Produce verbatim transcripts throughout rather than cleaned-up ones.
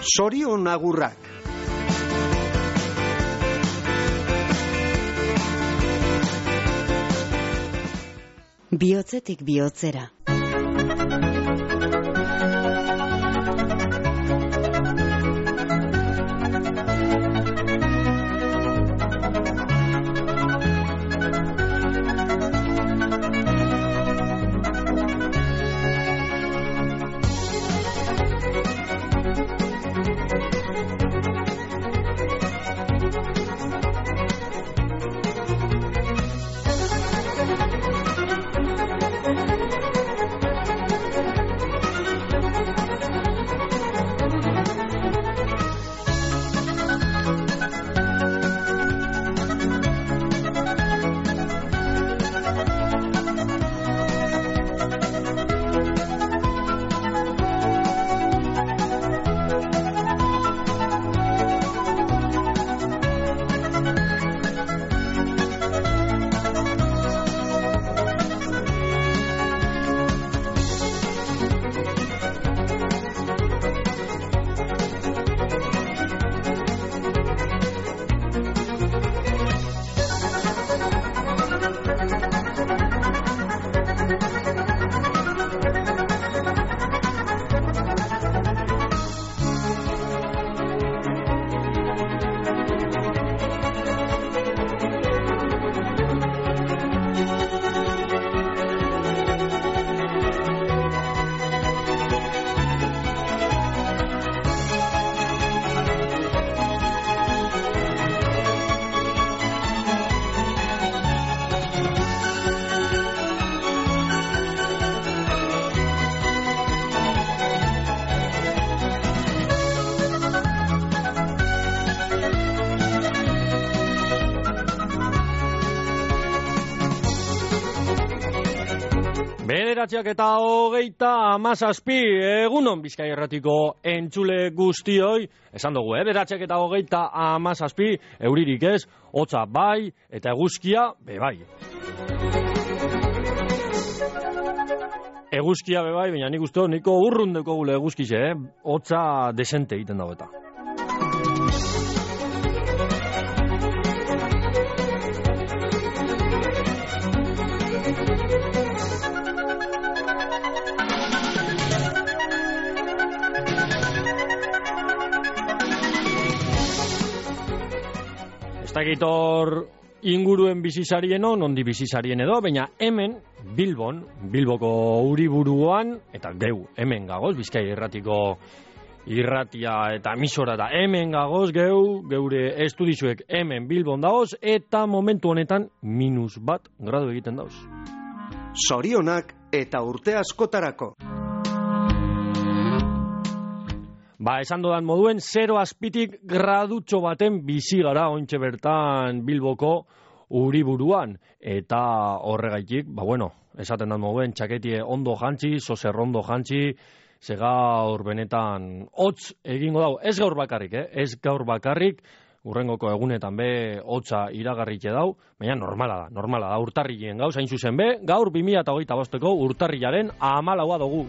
Zorion agurrak. Bihotzetik bihotzera. Bederatziak eta hogeita hamazazpi, egunon Bizkaia Irratiko entzule guztioi, esan dugu, eh? Bederatziak eta hogeita hamazazpi, euririk ez, hotza bai, eta eguzkia be bai. Eguzkia be bai, baina nik uste niko urrundeko gule eguzkize, eh? Hotza desente egiten dago eta. Zagitor inguruen bizizarien on, ondi bizizarien edo, baina hemen, Bilbon, Bilboko uriburuan, eta geu, hemen gagoz, Bizkaia Irratiko irratia eta emisora da, hemen gagoz, geu, geure estudizuek hemen Bilbon dagoz, eta momentu honetan minus bat gradu egiten dagoz. Zorionak eta urte askotarako. Ba, esan dodan moduen, zero azpitik gradutxo baten bizi gara ointxe bertan Bilboko uriburuan. Eta horregaitik, ba bueno, esaten dan moduen, txaketie ondo jantzi, zozerrondo jantzi, ze gaur benetan hotz egingo dau. Ez gaur bakarrik, eh? Ez gaur bakarrik, urrengoko egunetan be hotza iragarritxe dau, baina normala da, normala da, urtarrilien gauz, hain zuzen be, gaur bi mila hogeita bosteko urtarrilaren hamalaua dugu.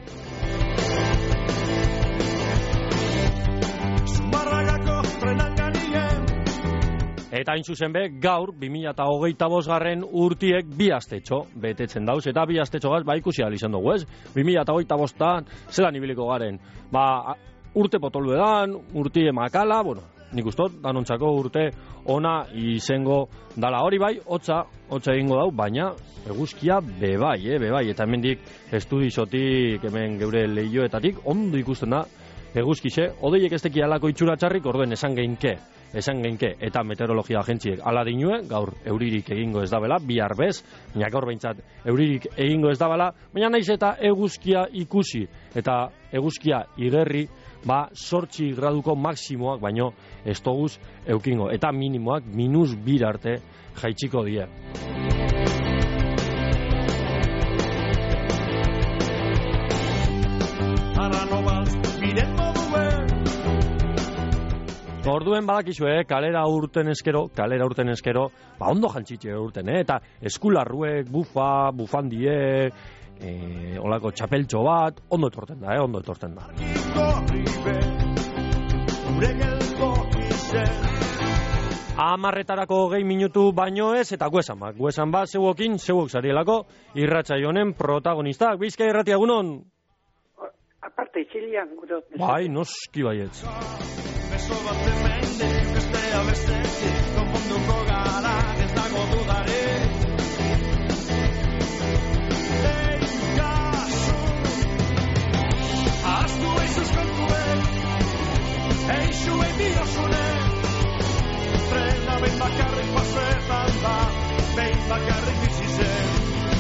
Eta hain zuzen be, gaur, bi mila hogeita bosgarren urtiek bi astetxo betetzen dauz, eta bi astetxo gaz, ba ikusi izan dugu, ez? bi mila hogeita bostan, zelan ibiliko garen, ba, urte potolu edan, urti emakala, bueno, nik ustot, danontzako urte ona izengo dala hori bai, hotza, hotza egingo dau, baina eguzkia bebai, eh, bebai, eta hemendik estudizotik, hemen geure lehioetatik, ondo ikusten da, eguzkixe, odeiek ez teki alako itxura txarrik, orduen esan geinke, esan geinke, eta meteorologia agentziek ala dinue, gaur euririk egingo ez dabela, bihar bez, baina gaur behintzat euririk egingo ez dabela, baina naiz eta eguzkia ikusi, eta eguzkia igerri, ba, zortzi graduko maksimoak, baino ez toguz eukingo, eta minimoak minus bir arte jaitsiko die. Orduen badakizue, kalera urten eskero, kalera urten eskero, ba ondo jantzitxe urten, eh? Eta eskularruek, bufa, bufandie, eh, olako txapeltxo bat, ondo etorten da, eh? Ondo etorten da. gure geltoki zen. Amarretarako hogei minutu baino ez, eta guesan bat. Guesan bat, zeuokin, zeuok zarielako, irratsaio honen protagonistak. Bizkai irratia, egunon? Aparte, itxilian, gudot. Bai, noski baietz. Beso bat hemendik, bestea bestetik, konponduko gara, ez dago dudarik. Ei, kasu, ahaztu eizuz kontuek, eixu ebiosune, trena behin bakarrik pasetan da, behin bakarrik bizi zen.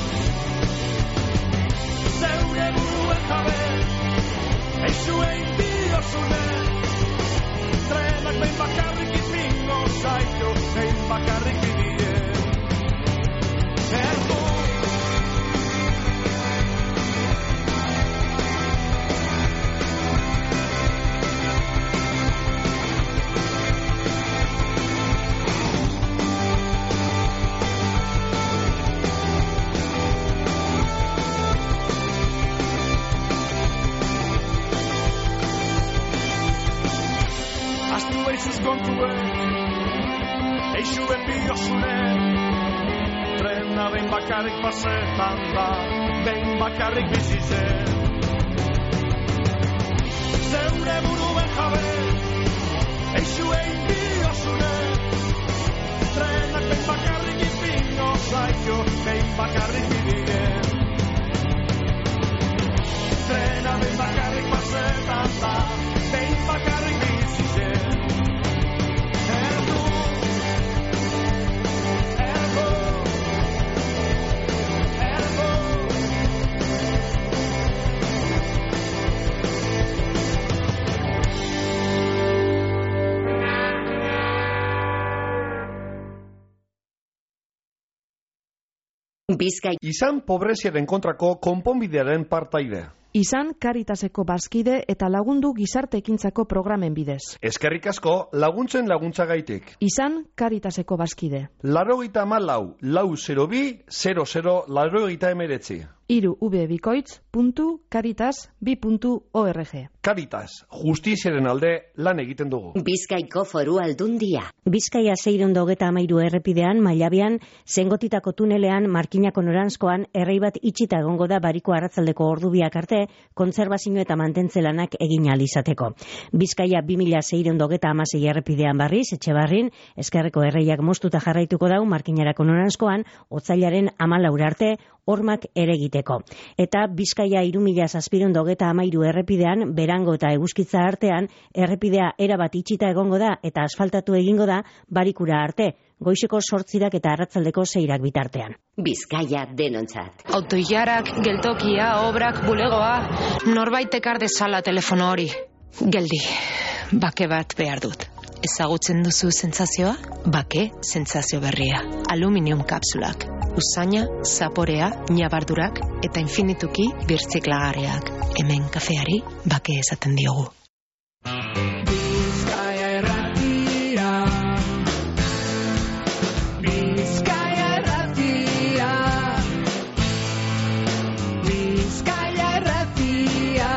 Zeure buruen jabe, eixu ebiosune, trenak behin bakarrik izmingo zaitu, behin bakarrik bidien. Erdu. Aizuz kontuen, eixuen biosune, trena behin bakarrik pasetan da, behin bakarrik bizi zen. Zeure buruen jabe, eixuen biosune, trenak behin bakarrik izpingo zaio, behin bakarrik bidien. Trena behin bakarrik pasetan da, behin bakarrik bizi zen. Bizkai. Izan pobreziaren kontrako konponbidearen partaide. Izan Caritaseko bazkide eta lagundu gizarte ekintzako programen bidez. Eskerrik asko laguntzen laguntzagaitik. Izan Caritaseko bazkide. Laurogeita hamalau, lau zero bi, zero zero, laurogeita hemeretzi. Hiru ubebikoitz puntu caritas bi puntu org. Caritas, justiziaren alde lan egiten dugu. Bizkaiko foru aldundia. Bizkaia seirondo hogeta amairu errepidean, Mailabean, Zengotitako tunelean, Markinako noranzkoan, errei bat itxita egongo da bariko arratzaldeko ordubiak arte, kontserbazio eta mantentze lanak egin ahal izateko. Bizkaia bi mila seirondo hogeta hamasei errepidean barriz, Etxebarrin, Ezkerreko erreiak moztuta jarraituko dau, Markinarako noranzkoan, otzailaren hamalaura arte, hormak ere egiteko. Eta Bizkaia hiru mila zazpirondo hogeta amairu errepidean, Berango eta Eguzkitza artean, errepidea erabat itxita egongo da eta asfaltatu egingo da barikura arte, goizeko sortzirak eta arratzaldeko seirak bitartean. Bizkaia denontzat. Autoilarak, geltokia, obrak, bulegoa, norbait ekar dezala telefono hori. Geldi, bake bat behar dut. Ezagutzen duzu sentsazioa? Bake sentsazio berria. Aluminium kapsulak. Usaina, zaporea, ñabardurak eta infinituki birtziklagarriak. Hemen kafeari bake esaten diogu. Bizkaia erratia, Bizkaia erratia, Bizkaia erratia.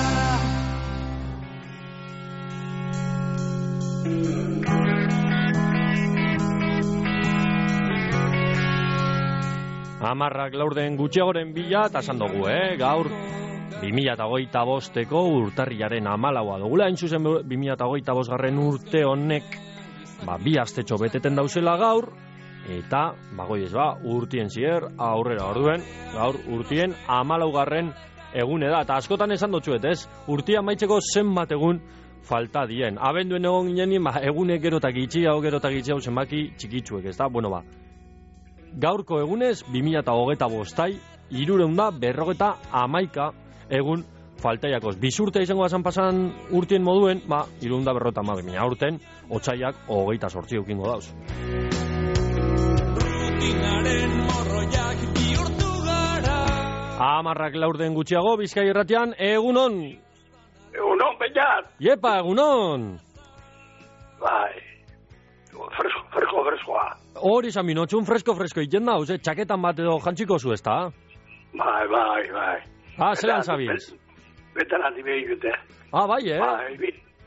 Amarrak laurden gutxiagoren bila, eta esan dugu, eh? Gaur, bi mila hogeita bosteko urtarrilaren hamalaua dugula, hain zuzen bi mila hogeita bostgarren urte honek, ba, bi astetxo beteten dauzela gaur, eta, bagoi ez ba, urtien zier, aurrera orduen, gaur urtien hamalaugarren egune da, eta askotan esan dutxuet, ez? Urtia maitzeko zenbat egun falta dien. Abenduen egon ginen, ba, egunek gerotak itxi, hau gerotak itxi, hau zenbaki txikitzuek, ez da? Bueno, ba, gaurko egunez, bi mila hogeita bostai, hirureunda berrogeta hamaika egun faltaiakoz. Bizurtea izango bazan pasan urtien moduen, ba, hirureunda berrogeta hamabi mina urten, otsaiak hogeita sortzi eukingo dauz. Rutinaren morroiak bihurtu gara. Amarrak laurden gutxiago, Bizkai irratian, egunon! Egunon, Peñat! Iepa, egunon! Bai, fresko, fresko, freskoa. Hori izan binotxun, fresko-fresko iten dauz, eh? Txaketan bat edo jantziko zu, ez da? Bai, bai, bai. Ah, zelan zabiz? Betan handi behi jute. Ah, bai, eh? Bai, bi,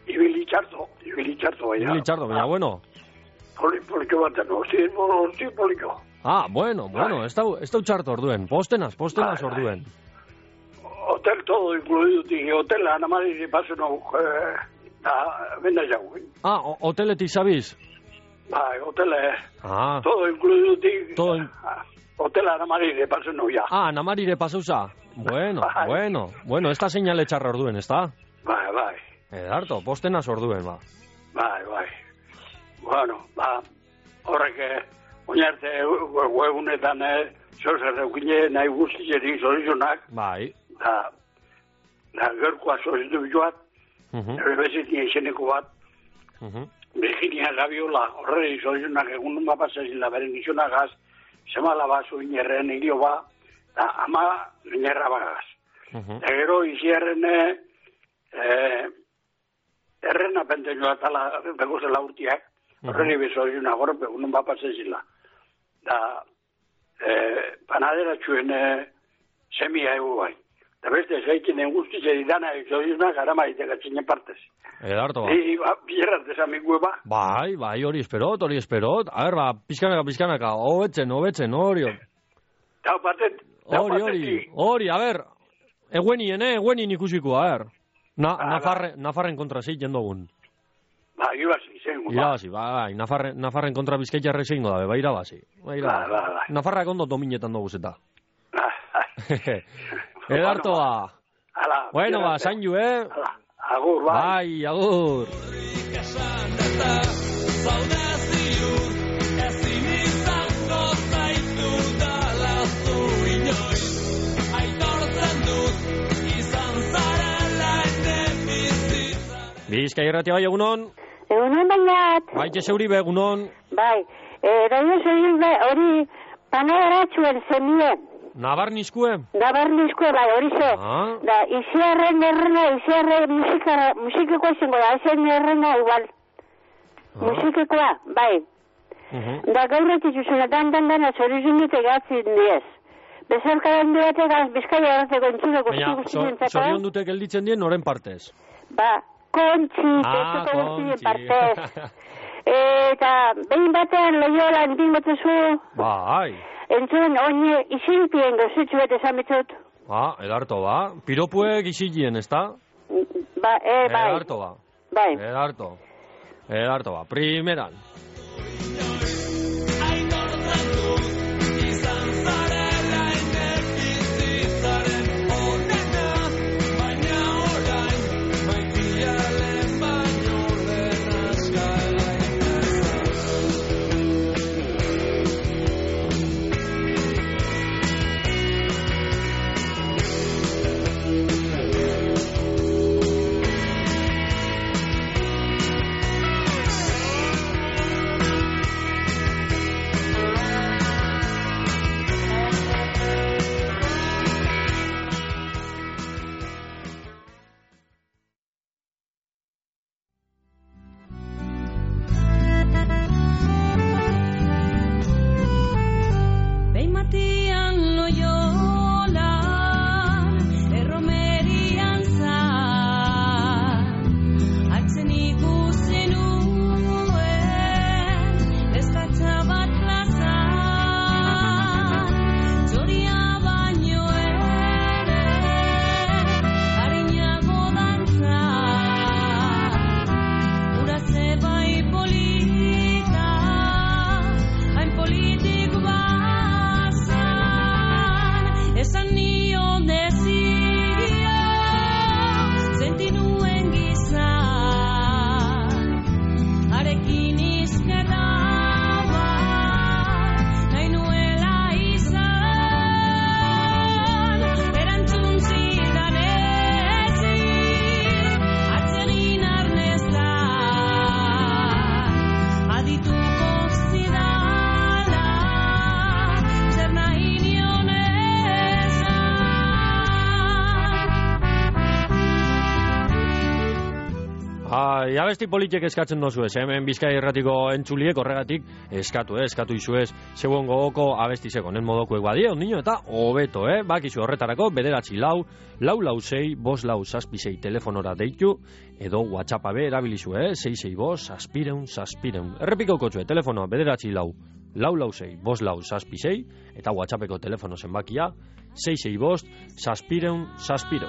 ibili txarto, ibili txarto, baina. Ibili txarto, baina, bueno. Poli, poliko baten, osti, osti poliko. Ah, bueno, bueno, ez dau, ez dau txarto orduen. Postenaz, postenaz Bai, bai. orduen. Hotel todo incluido, tiki, hotel, anamari, de paso, no, eh, da, benda jau. Ah, o- hoteletik zabiz? Bai, hotel, eh, Ah, todo incluido, tiki. Todo in- Hotel, anamari, de paso, no, ya. ah, namarire pasauza. Bueno, Bai. bueno, bueno, ez da seinale txarra orduen, ez da? Bai, bai, Edarto, postenaz orduen, ba. bai, bai. Bueno, ba, horrek, eh, oinarte, huegunetan, eh, zozer eukine, nahi guztizeri zorizunak, Bai. da, da, gerkoa zorizu joat, Mhm, ere bezitia izeneko bat, mhm. Virginia Gaviola, horreri zorizunak egun nun bapasazin da beren gizonagaz, semala ba zuinerren hilio ba, da, ama inerra bagaz. Mhm. Da, gero, izierren, eh, erren apenten joa tala, beko zela urtiak, horreri bezorizunak, horre, egun nun bapasazin da, eh, panadera txuen eh, semia egu bai. Da beste, zaitinen guztize didana zorizunak, ara maiteka txinen partez. Edarto, ba. I, ba, bilerrat esamikue ba. Bai, bai, hori esperot, hori esperot. A ber, ba, pizkanaka, pizkanaka, hobetzen, hobetzen, hori, Tau partet, tau hori, hori, hori, a ber, eguenien, eh, eguenien ikusiko, a ber. Na, Ah, Nafarre, Nafarren kontra zein jendogun. Ba, irabazi, zen. Ba. Irabazi, bai, Nafarren, Nafarren kontra bizkaitarre zein dabe, bai, irabazi. Bai, irabazi. Ba, ba, ba. Nafarrak ondo dominetan dugu zeta. Ah, ah. Edarto, ba. Hala, Bueno, ba, bilerrat, zain ju, eh? Hala, agur, bai. Bai, agur. Bizkai irratia bai, egunon. Egunon bainat, Bai, zeuri be, egunon. bai, eraio zein hori panaderatxuen zemie, Nabarnizkue? gabarnizko bai, hori ze, Ah. da, iziarren errena, iziarren musikara, musikikoa izango da, ezen errena igual, musikikoa, bai, Mhm. da gaurretik zuzena, dan, dan, dana, zorizunik egatzin diez. Bezarkadan duategaz, bizkaia errateko entzule guzti Baina, guzti so, dintzako, zorion dute gelditzen dien noren partez. ba, kontxi, Ah, tezuko guzti kontxi. partez. Eta, behin batean lehiolan dingotezu, Bai. entzun, oine, izinpien gozitzu eta esametzut. Ba, edarto ba. Piropuek isilien, ez da? Ba, e, bai, Edarto ba. bai. Edarto. Edarto ba. Primeran. Ai, abesti politiek eskatzen dozu ez, hemen Bizkai Irratiko entzuliek horregatik eskatu, eh, eskatu izuez, zeuen gogoko abesti zeko, nen modokuek badie, ondino, eta hobeto, eh, bakizu horretarako, bederatzi lau, lau lau sei, bos lau zazpi sei telefonora deitu, edo WhatsAppa be erabilizu, eh, sei sei bos, zazpireun, zazpireun. Errepikauko txue, telefonoa, bederatzi lau, lau lau sei, bos lau zazpi sei, eta WhatsAppeko telefono zenbakia, sei sei bos, zazpireun, zazpireun.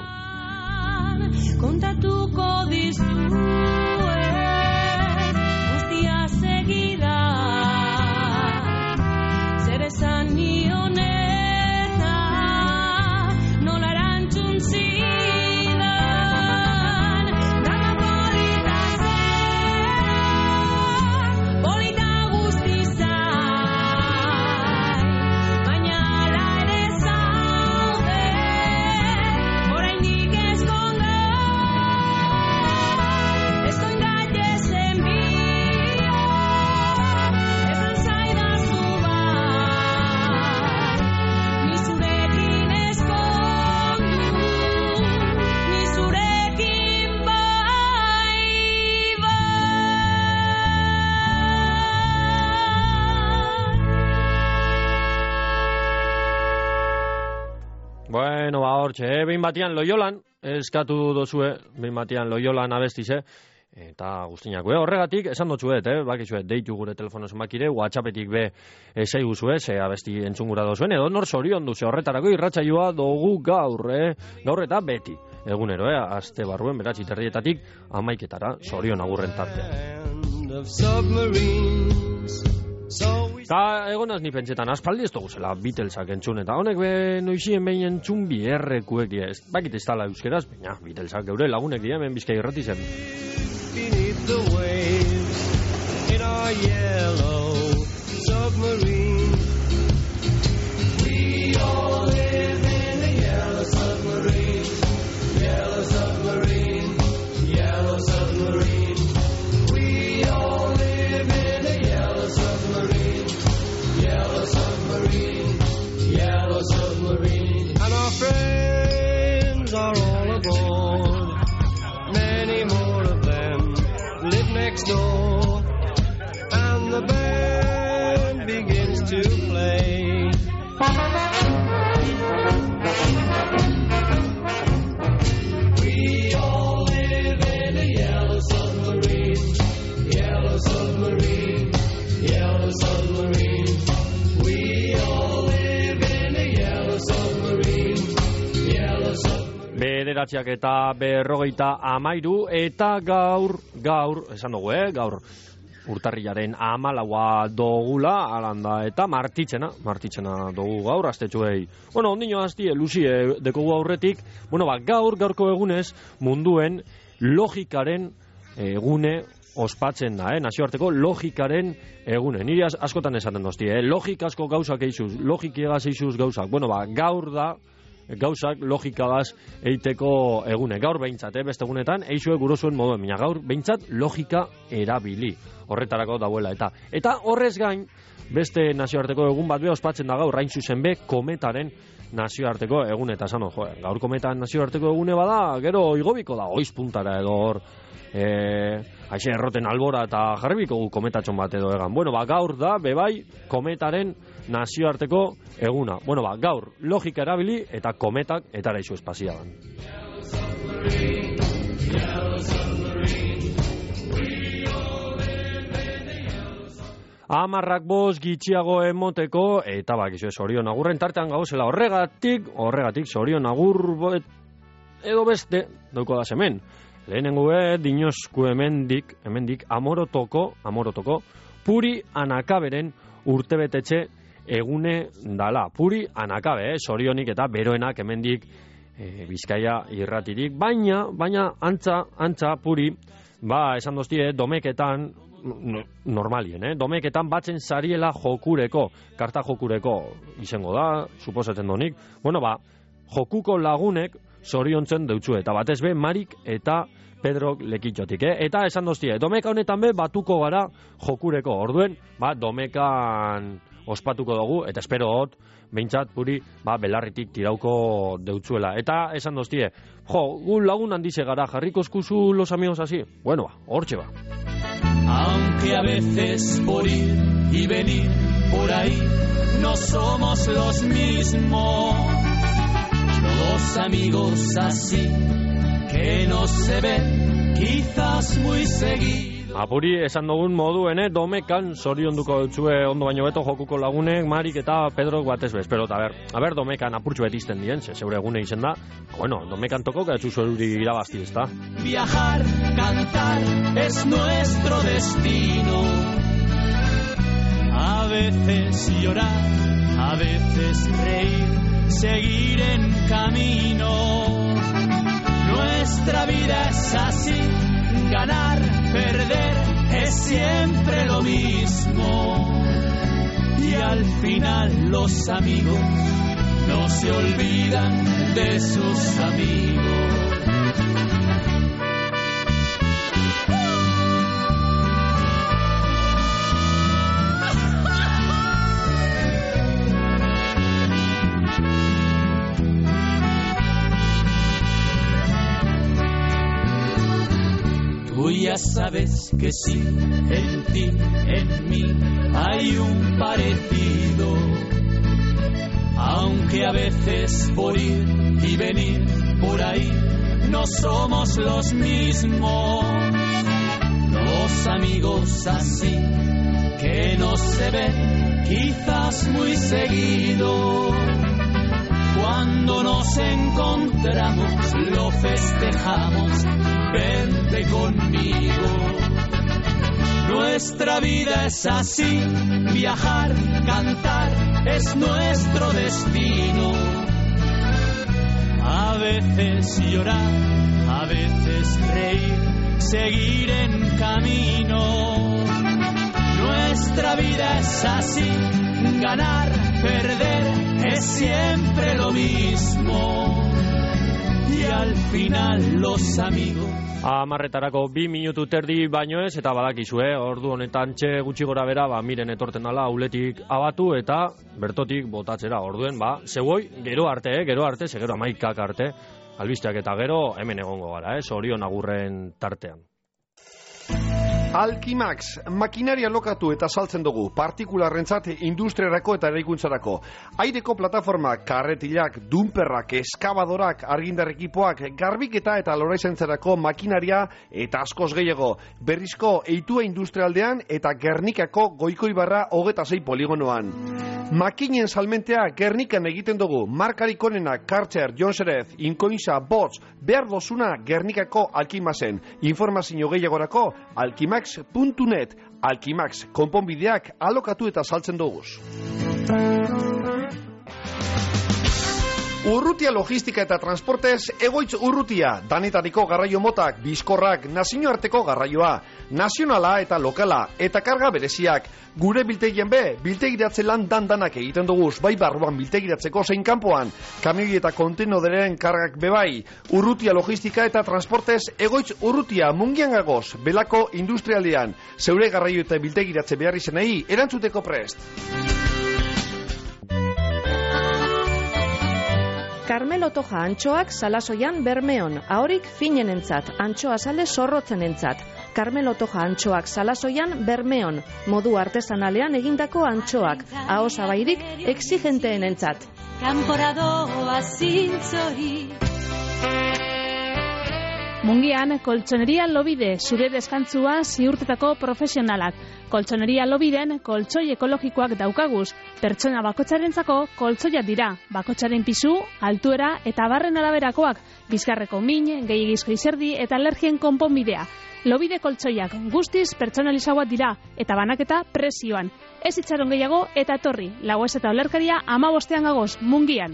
Kontatuko dizuet guztia segida, zer esan nion eta nola erantzun zidan. Dama polita zen, polita guzti zain, baina ala ere zaude, oraindik ez konda. Bueno, ba, hortxe, eh? Behin batian Loiolan, eskatu dozue, behin batian Loiolan abestize, eta guztinako, eh? Horregatik, esan dotzuet, eh? Bakizuet, deitu gure telefono zenbakire, WhatsAppetik be esei guzue, ze abesti entzungura dozuen, edo nor zorion duze horretarako irratsaioa dugu gaur, eh? Gaur eta beti, egunero, eh? Aste barruen, beratzi terrietatik, amaiketara, zorion agurren tartean. Eta egonaz ni pentsetan, aspaldi ez dugu zela Beatlesak entzun, eta honek be noizien behin entzun biherrekuek die, ez bakit ez tala euskeraz, baina Beatlesak geure lagunek die, hemen Bizkai Irrati zen. Beneath the waves in our yellow submarine, we all live in a yellow submarine, yellow submarine, yellow submarine, we all live in a yellow submarine, yellow submarine, yellow submarine, and our friends are all aboard, many more of them live next door, and the band begins to play. We all live in a yellow submarine, yellow submarine, yellow submarine. We all live in a yellow submarine, yellow submarine. Bederatziak eta berrogeita amairu, eta gaur, gaur, esan dugu, eh, gaur, urtarrilaren amalaua dogula, alanda, eta martitzena, martitzena dugu gaur, astetxuei. Bueno, ondino azti, luzie dekogu aurretik, bueno, ba, gaur, gaurko egunez, munduen logikaren egune ospatzen da, eh? Nazioarteko logikaren egune. Niri askotan esaten dozti, eh? Logikasko gauzak eizuz, logikiegaz eizuz gauzak. Bueno, ba, gaur da, gauzak logikagaz eiteko egune. Gaur behintzat, eh, beste egunetan, eizue gurozuen moduen, baina gaur behintzat logika erabili. Horretarako dauela. Eta eta horrez gain, beste nazioarteko egun bat be ospatzen da gaur, hain zuzen be, kometaren nazioarteko egune. Eta esan, jo, gaur kometan nazioarteko egune bada, gero igobiko da, oiz puntara edo hor, eh, haixe erroten albora eta jarribiko gu kometatxon bat edo egan. Bueno, ba, gaur da, bebai, kometaren nazioarteko eguna. Bueno, ba, gaur, logika erabili eta kometak etara izu espaziagan. Amarrak bost gitxiago emoteko, eta bakizu zorion agurren tartean gauzela horregatik, horregatik zorion agur edo beste, dauko da hemen. Lehenengo e, dinosku hemendik, hemendik amorotoko, amorotoko, Puri Anakaberen urtebetetxe egune dala. Puri Anakabe, eh, zorionik eta beroenak hemendik e, Bizkaia irratirik, baina, baina antza, antza Puri, ba, esan doztie, domeketan, normalien, eh? Domeketan batzen zariela jokureko, karta jokureko izango da, suposatzen donik. Bueno, ba, jokuko lagunek zoriontzen deutzu, eta batez be, Marik eta Pedrok lekitxotik, eh? Eta esan doztie, domeka honetan be, batuko gara jokureko, orduen, ba, domekan ospatuko dugu, eta espero hot, behintzat puri ba, belarritik tirauko deutzuela. Eta esan doztie, jo, gu lagun handize gara, jarriko eskuzu los amigos así? Bueno, ba, hortxe ba. Aunque a veces por ir y venir por ahí no somos los mismos, dos amigos así que no se ven quizás muy seguido. Apuri esan dugun moduen, domekan zorionduko dutzue ondo baino beto jokuko lagunek, Marik eta Pedrok batez bez. Pero, a ber, a ber, domekan apurtxu betizten dien, ze zeure egune izen da. Bueno, domekan toko gaitzu zueri irabazti, ez da? Viajar, cantar, es nuestro destino. A veces llorar, a veces reír, seguir en camino. Nuestra vida es así, ganar, perder, es siempre lo mismo. Y al final los amigos no se olvidan de sus amigos. Tú ya sabes que sí, en ti, en mí, hay un parecido. Aunque a veces por ir y venir por ahí no somos los mismos. Dos amigos así que no se ven quizás muy seguido. Cuando nos encontramos lo festejamos, vente conmigo. Nuestra vida es así, viajar, cantar, es nuestro destino. A veces llorar, a veces reír, seguir en camino. Nuestra vida es así, ganar, perder, es siempre lo mismo. Y al final los amigos. Amarretarako bi minutu terdi baino ez, eta badakizue, ordu honetan txe gutxi gora bera, ba, miren etorten ala, uletik abatu, eta bertotik botatzera, orduen, ba, zeuoi, gero arte, eh, gero arte, ze gero amaikak arte, albisteak eta gero, hemen egongo gara, eh, Zorion agurren tartean. Alkimax, makinaria lokatu eta saltzen dugu, partikularrentzat industriarako eta eraikuntzarako. Aireko plataformak, karretilak, dumperrak, eskabadorak, argindar ekipoak, garbiketa eta loraizentzarako makinaria eta askoz gehiago. Berrizko eitua industrialdean eta Gernikako Goikoibarra hogeta sei poligonoan. Makinen salmentea Gernikan egiten dugu, markarik onena, Karcher, Jonserez, Inkoinza, Bots, behar dozuna Gernikako Alkimaxen. Informazio gehiagorako, alkimax puntu net, Alkimax, konponbideak alokatu eta saltzen duguz. Urrutia logistika eta transportez, egoitz urrutia, danetariko garraio motak, bizkorrak, nazioarteko garraioa, nazionala eta lokala, eta karga bereziak. Gure biltegien be, biltegiratze lan dandanak egiten duguz, bai barruan biltegiratzeko zein kanpoan, kamioi eta kontenoderen kargak bebai. Urrutia logistika eta transportez, egoitz urrutia, mungian gagoz, belako industrialdean, zeure garraio eta biltegiratze behar izenei, erantzuteko prest. Carmelo Toja antxoak Salasoian Bermeon, ahorik finenentzat, antxoa sale zorrotzenentzat. Carmelo Toja antxoak Salasoian Bermeon, modu artesanalean egindako antxoak, aho zabairik exigenteenentzat. Kanporadoa zintzori. Mungian, koltsoneria Lobide, zure deskantzua ziurtetako profesionalak. Koltsoneria Lobiden, koltsoi ekologikoak daukaguz. Pertsona bakotxarentzako koltsoiak dira. Bakotxaren pisu, altuera eta barren araberakoak. Bizkarreko min, gehiagizko izerdi eta alergien konponbidea. Lobide koltsoiak guztiz pertsonalizagoak dira eta banaketa presioan. Ez itxaron gehiago eta etorri. Lagoez eta olerkaria hamabostean gagoz, Mungian.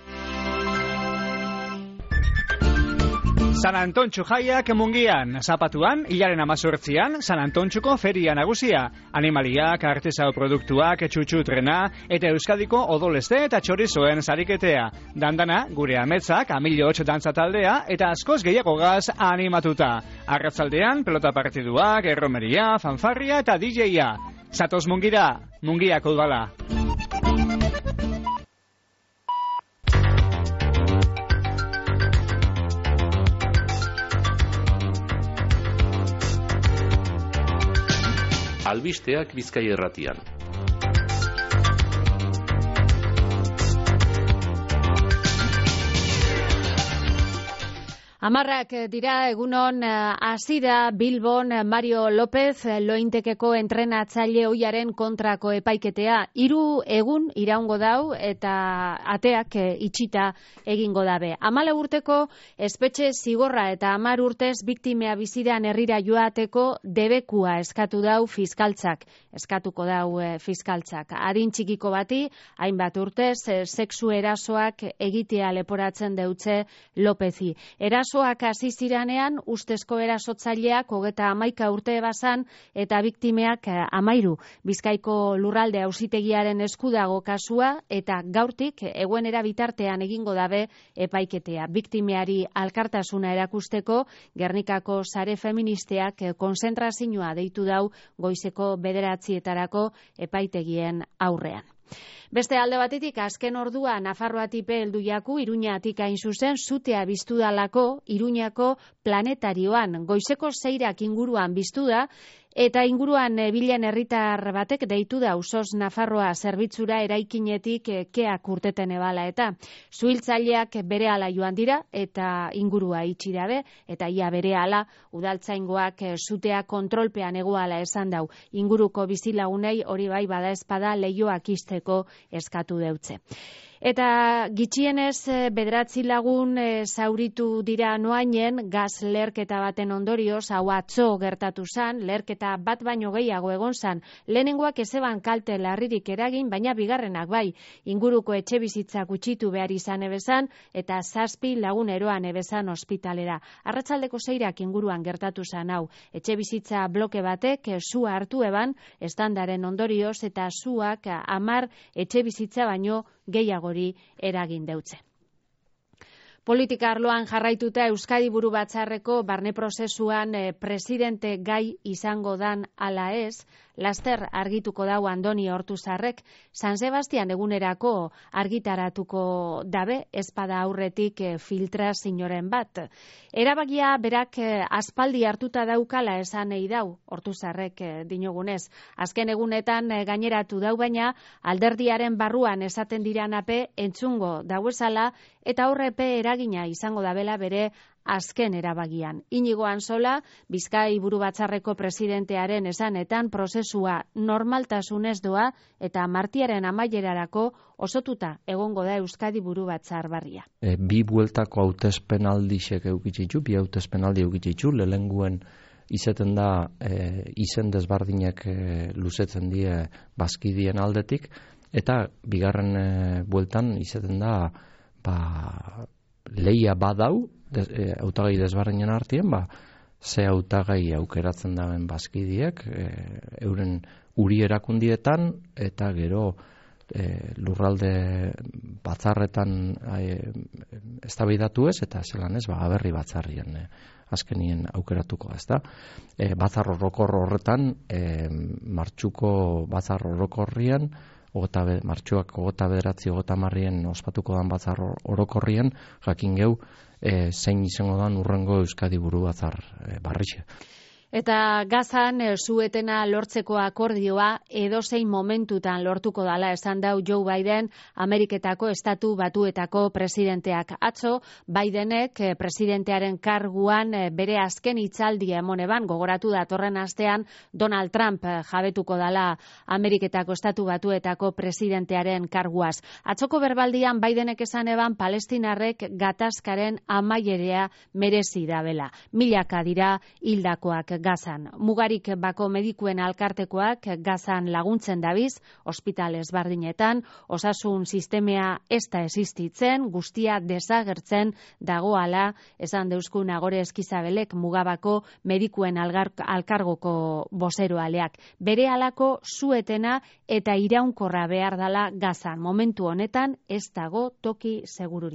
San Antontxu jaiak Mungian, zapatuan, hilaren amazortzian, San Antontxuko feria nagusia. Animaliak, artesau produktuak, txutxu trena, eta Euskadiko odoleste eta txorizoen zariketea. Dandana, gure ametzak, amilio hotx dantza taldea, eta askoz gehiago gaz animatuta. Arratzaldean, pelota partiduak, erromeria, fanfarria eta D J-a. Zatoz Mungira, Mungiako udala. Albisteak Bizkaia Irratian. Amarrak dira egunon hasi da Bilbon Mario López Lointekeko entrenatzaile ohiaren kontrako epaiketea. Hiru egun iraungo dau eta ateak itxita egingo dabe. Hamalau urteko espetxe zigorra eta hamar urtez biktimea biziran herrira joateko debekua eskatu dau fiskaltzak. Eskatuko dau fiskaltzak. Adin txikiko bati, hainbat urtez, sexu erasoak egitea leporatzen deutze Lópezi. Eraso Erasoak hasi ziranean, ustezko erasotzaileak hogeta hamaika urte bazan eta biktimeak hamairu. Bizkaiko lurralde auzitegiaren eskudago kasua eta gaurtik egoenera bitartean egingo dabe epaiketea. Biktimeari alkartasuna erakusteko Gernikako sare feministeak konzentrazioa deitu dau goizeko bederatzietarako epaitegien aurrean. Beste alde batetik, azken ordua Nafarroatipe heldu jaku, Iruñatik hain zuzen, zutea biztu dalako, Iruñako planetarioan. Goizeko zeirak inguruan biztu da, eta inguruan bilen herritar batek deitu da Usos Nafarroa zerbitzura eraikinetik keak urteten ebala eta zuhiltzaileak berehala joan dira eta ingurua itxi dabe eta ia berehala udaltzaingoak zutea kontrolpean egoala esan dau. Inguruko bizilagunei hori bai bada espada leioak izteko eskatu deutze. Eta gitxienez bederatzi lagun e, zauritu dira noainen gaz leherketa baten ondorioz, hau atzo gertatu zan, leherketa bat baino gehiago egon zan, lehenengoak ezeban kalte larririk eragin, baina bigarrenak bai, inguruko etxe bizitzak utxitu behar izan ebezan, eta zazpi lagun eroan ebezan ospitalera. Arratsaldeko zeirak inguruan gertatu zan hau, etxe bizitza bloke batek sua hartu eban, estandaren ondorioz, eta zuak hamar etxe bizitza baino gehiagori eragin deutze. Politika arloan jarraituta Euskadi Buru Batzarreko barne prozesuan eh, presidente gai izango dan ala ez, laster argituko dau Andoni Ortuzarrek, San Sebastian egunerako argitaratuko dabe, espada aurretik eh, filtrazioren bat. Erabakia berak eh, aspaldi hartuta daukala esan nahi dau, Ortuzarrek eh, dinogunez. Azken egunetan eh, gaineratu dau baina, alderdiaren barruan esaten diranape entzungo dauezala, eta horrepe eragina izango dabela bere azken erabagian. Inigo Ansola, Bizkai Buru Batzarreko presidentearen esanetan prozesua normaltasunez doa eta martiaren amaierarako osotuta egongo da Euskadi Buru Batzar barria. E, bi bueltako hautespenaldixek eukitzitu, bi hautespenaldi eukitzitu, lelenguen izaten da e, izen desbardinek e, luzetzen die bazkidien aldetik, eta bigarren e, bueltan izaten da ba, leia badau, hautagai de, e, desbardinen artien, ba, ze hautagai aukeratzen daben bazkidiek, e, euren uri erakundietan, eta gero e, lurralde batzarretan e, eztabaidatu ez, eta zelan ez, ba, aberri batzarrien e, azkenien aukeratuko, ez da. E, batzar orokor horretan, e, martxuko batzar orokorrian, Ogota be, martxuak ogota bederatzi ogota marrien ospatuko dan batzar orokorrien, jakin geu e, zein izango dan urrengo Euskadi Buru Batzar e, barrixe. Eta Gazan e, zuetena lortzeko akordioa edozein momentutan lortuko dala esan dau Joe Biden, Ameriketako estatu batuetako presidenteak. Atzo, Bidenek e, presidentearen karguan e, bere azken hitzaldia emoneban, gogoratu datorren astean Donald Trump e, jabetuko dala Ameriketako estatu batuetako presidentearen karguaz. Atzoko berbaldian Bidenek esan eban Palestinarrek gatazkaren amaierea merezi dabela. Milaka dira hildakoak Gazan. Mugarik bako medikuen alkartekoak Gazan laguntzen dabiz, ospital ezbardinetan, osasun sistemea ez da existitzen, guztia desagertzen dagoala, esan deusku Nagore Eskizabelek Mugabako medikuen algar, alkargoko bozeroaleak. Bere halako zuetena eta iraunkorra behar dala Gazan. Momentu honetan ez dago toki segururikan.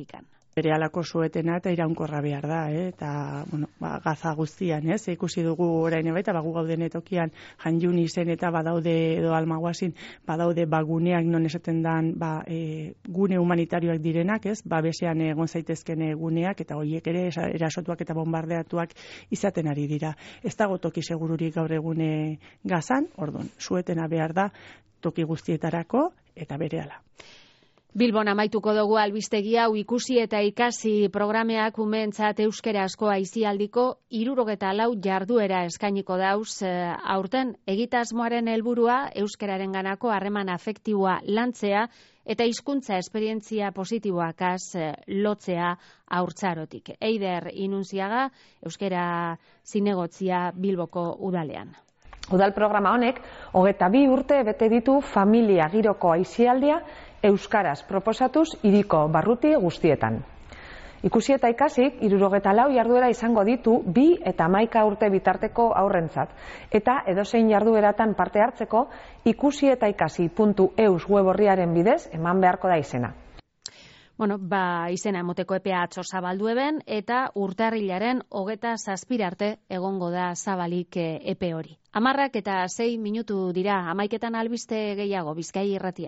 bere alako suetena eta iraunkorra behar da, eh? Eta, bueno, ba, gaza guztian, ez? Ikusi dugu orain baita, ba, gu gauden tokian Janjun izen eta badaude edo Almaguasin, badaude baguneak non esaten dan, ba, e, gune humanitarioak direnak, ez? Ba, besean egon zaitezken guneak eta horiek ere erasotuak eta bombardeatuak izaten ari dira. Ez dago toki segururik gaur egune gazan, orduan, suetena behar da toki guztietarako eta berehala. Bilbon amaituko dugu albistegi hau ikusi eta ikasi programeak umeentzat euskerazko aisialdiko hirurogeta lau jarduera eskainiko dauz. Aurten egitasmoaren helburua euskararen ganako harreman afektiboa lantzea eta hizkuntza esperientzia positiboakaz lotzea haurtzarotik. Eider Inunziaga, euskara zinegotzia Bilboko udalean. Udal programa honek, hogeita bi urte bete ditu familia giroko aisialdia euskaraz proposatuz hiriko barruti guztietan. Ikusi eta ikasik, hirurogeta lau jarduera izango ditu bi eta hamaika urte bitarteko haurrentzat. Eta edozein jardueratan parte hartzeko, ikusi eta ikasi puntu eus web orriaren bidez eman beharko da izena. Bueno, ba, izena emoteko epea atzo zabaldu eben, eta urtarrilaren hogeta zazpirarte egongo da zabalik epe hori. Hamarrak eta sei minutu dira, hamaiketan albiste gehiago, Bizkai Irratia.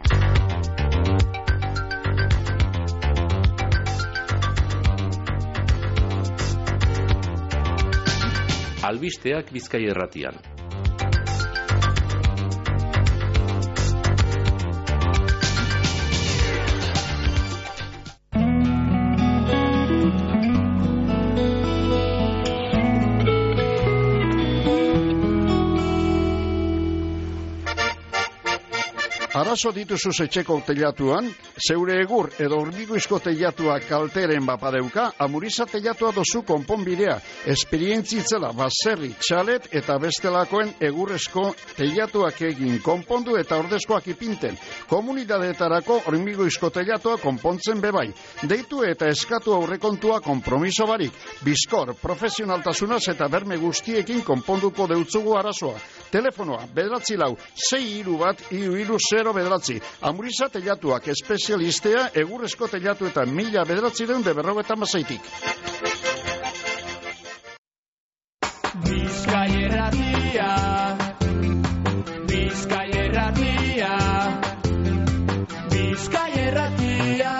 Albisteak Bizkai Irratian. Arazo dituzuz etxeko teilatuan, zeure egur edo hormigoizko teilatuak kalteren bapadeuka, Amuriza teilatua dozu konponbidea, esperientzitzela baserri, txalet eta bestelakoen egurrezko teilatuak egin konpondu eta ordezkoak ipinten. Komunidadeetarako hormigoizko teilatua konpontzen bebai. Deitu eta eskatu aurrekontua konpromiso barik. Bizkor, profesionaltasunaz eta berme guztiekin konponduko deutzugu arazoa. Telefonoa, bederatzi lau, sei hiru bat, hiru hiru zero bederatzi. Amuriza teilatuak espezialistea egurrezko teilatu eta mila bederatzi deun de berrogeta mazaitik. Bizkai Irratia, Bizkai Irratia, Bizkai Irratia,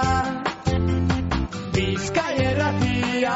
Bizkai Irratia.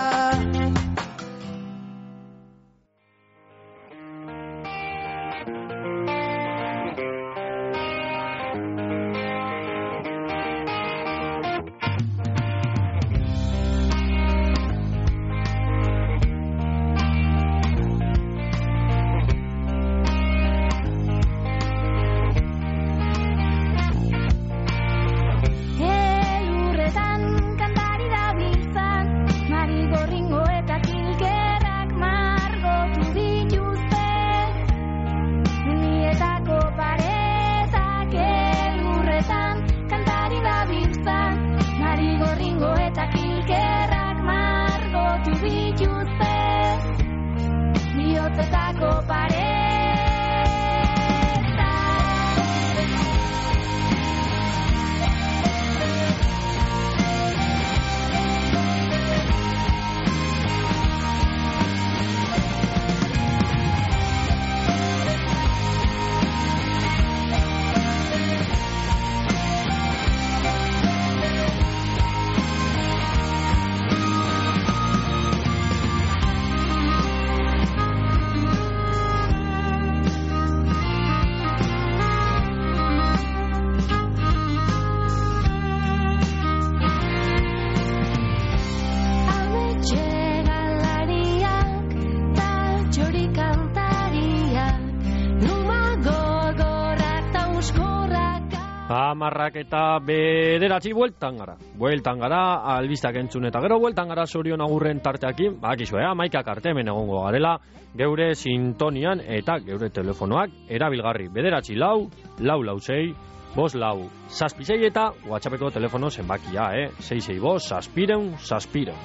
Hamarrak eta bederatzi bueltan gara. Bueltan gara, albistak entzun eta gero bueltan gara zorion agurren tarteakin. Bakizu, eh, amaikak arte hemen egongo garela, geure sintonian eta geure telefonoak erabilgarri. Bederatzi lau, lau lau zei, bos lau, zazpisei eta WhatsAppeko telefono zenbakia, eh? Sei sei bos, zazpireun, zazpireun.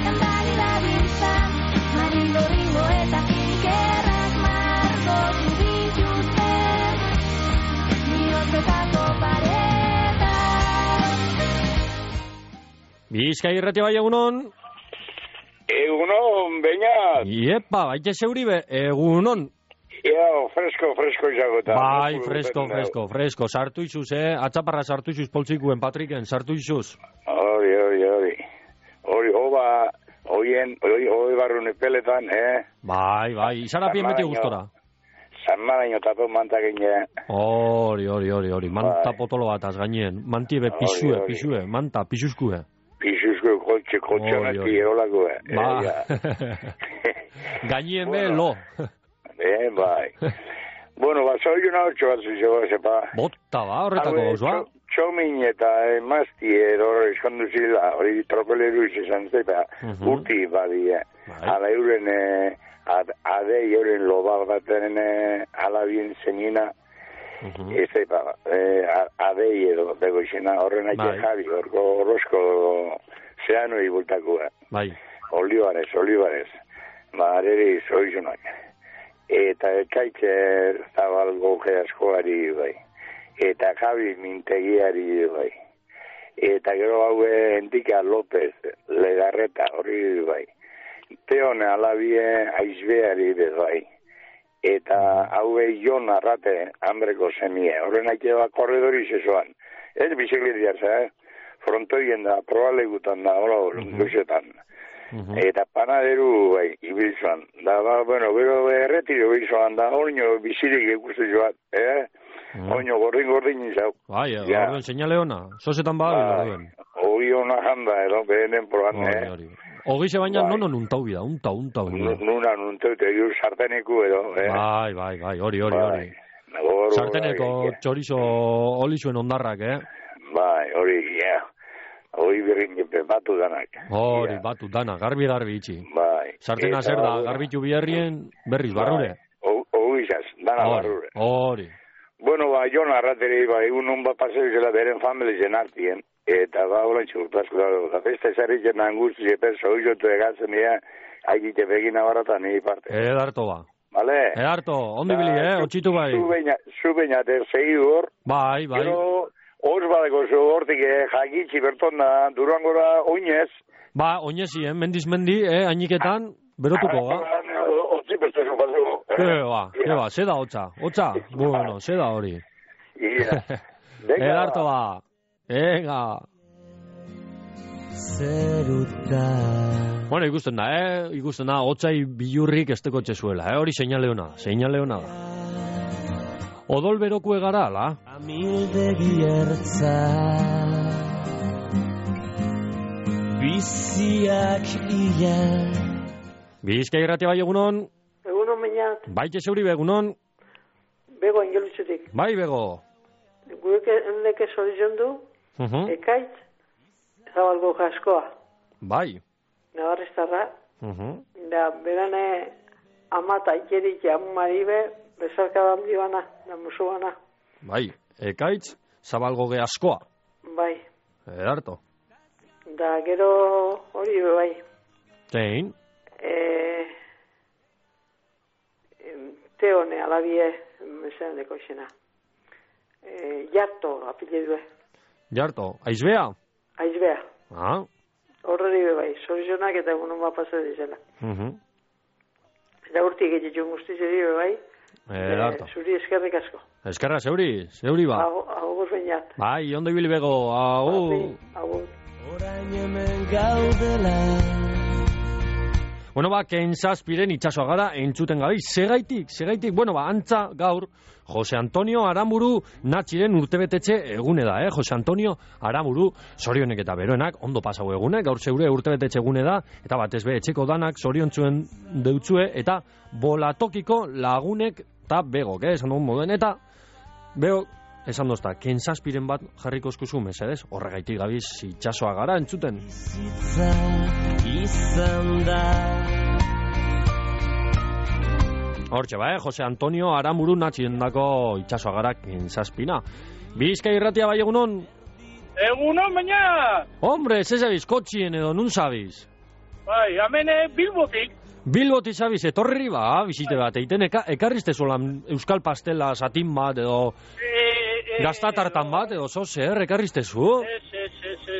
Ringo eta pikerrak margotu Bizkai irratia bai egunon. Egunon, Beñat. Iepa, baite zeuribe, egunon. Ja, fresko, fresko izagota. Bai, fresko, fresko, fresko. Sartu izuz, eh? Atzaparra sartu izuz poltsikuen, Patriken, sartu izuz. Hori, hori, hori. Hori, hoba, hoien, hori, hori barrune peletan, eh? Bai, bai, izarapien beti gustora. San Maraino tapo manta gine. Hori, hori, hori, hori. Manta potolo bat az gainen. Manti ebe pisue, pisue, manta, pisuskue. Pisuskue, kotxe, kotxonati erolakue. Ba, gainen be, lo. Eh, bai. Bueno, ba, zoi una otxo bat zuzego, sepa. Bota, ba, horretako gauzua. Txomin eta emazti eror eskondu zila, hori tropeleru izan zepa, urti badi, eh. Ala euren, ade euren loba baten alabien zenina, ez zepa, ade edo, bego izena, horren aike jabi, horko horrozko zeanoi bultakua. Bai. Olibarez, olibarez. Ba, areri zoizunak. Eta ekaitze zabalgo geaskoari bai, eta Javi mintegiari bai, eta gero haue Endika López, Legarreta hori bai, Teone alabie aizbeari bai, eta haue Jon Arrate hambreko semie, horren aike bat korredori zezoan, ez bizikletiaz, eh? Frontoien da, probalegutan da, hola, luzetan. Eta panaderu, bai, ibilzuan. Da, ba, bueno, bero erretiro ibilzuan da, oino bizirik ikustu joat, eh? Oino gordin-gordin izau. Bai, orduan, seinale hona, sosetan bada, orduan. Hori hona janda, edo, behenen proban, eh? Ogize baina, nono nuntau bida, untau, untau. Nuna nuntau, te yu sarteneku, edo, eh? Bai, bai, bai, hori, hori, hori. Sarteneko txorizo olizuen ondarrak, eh? Bai, hori, ja. Hori birrin batu danak. Hori, batu danak, garbi-garbi itxi. Bai. Sartena zer da, garbitu biherrien, berriz, barrure. Hori izaz, dana barrure. Hori. Bueno, ba, Jon Arrateri, ba, egun un bat paseo izela beren famili zenartien, eta ba, hola txurtazko da, da festa zarritzen angustu zeper, soizotu egatzen dira, haikite begina baratan nire parte. Edarto ba. Vale? Edarto, ondi bili, eh, otxitu bai. Zu baina, terzei hor. Bai, bai. Gero, Hoz badeko zu hortik jakitzi berton da, Durangora oinez. Ba, oinezi, eh? Mendiz mendi, eh? Ainiketan, berotuko, ba. Otzi bestezu paseko. Ke ba, ke ba, zeda hotza, hotza, bueno, zeda hori. Edarto ba, venga. Zeruta. Bueno, ikusten da, eh? Ikusten da, hotzai bilurrik esteko txezuela, eh? Hori seinale hona, seinale hona da. Odol berokue gara, ala? Amildegi ertza Biziak ia Bizkai irratia bai egunon? Egunon Beñat. Baite zeuri begunon? Bego ingelutzetik. Bai, bego. Gueke endeke sorizion du, uh -huh. Ekaitz, zabalgo jaskoa. Bai. Navarrestarra. Uh -huh. Da, berane amata ikerik amumaribe, bezarka handi bana, da musu bana. Bai, ekaitz, zabalgo geaskoa. Bai. Edarto. Da, gero hori bai. Zein? E, teone alabie, mesean deko izena. E, jarto, apile due. Jarto, aizbea? Aizbea. Ah. Horreri bai, sorizonak eta egunon bat pasa dizela. Uh -huh. Eta urtik egitxun guztizeri bai. Edarto. Zuri eskerrik asko. Eskerra, zeuri, zeuri ba. Agur Beñat. Bai, ondo ibili bego, agur. Agur. Orain hemen gaudela. Bueno, ba, kentzazpiren itxasoa gara, entzuten gabe, segaitik, segaitik, bueno, ba, antza gaur, Jose Antonio Aramuru natxiren urtebetetxe egune da, eh? Jose Antonio Aramuru, zorionek eta beroenak, ondo pasau egune, gaur zeure urtebetetxe egune da, eta batez be, etxeko danak, zoriontzuen deutzue, eta bolatokiko lagunek eta begok, eh? Esan dugun moduen, eta begok, esan dozta, kentzazpiren bat jarriko eskuzu mesedez, horregaitik gabiz itxasoa gara, entzuten. Izan da Hortxe, ba, eh? Jose Antonio Aramuru natxien dako itxasoa gara kentzazpina. Bizkai irratia bai egunon? Egunon, baina! Hombre, ze zabiz, kotxien edo, nun zabiz? Bai, amene Bilbotik. Bilbotik zabiz, etorri ba, bizite bat, eiten eka, ekarrizte zolan euskal pastela satin bat edo... E, e, gaztatartan bat edo, zo zer, ekarrizte zu? Ez, ez, ez, ez,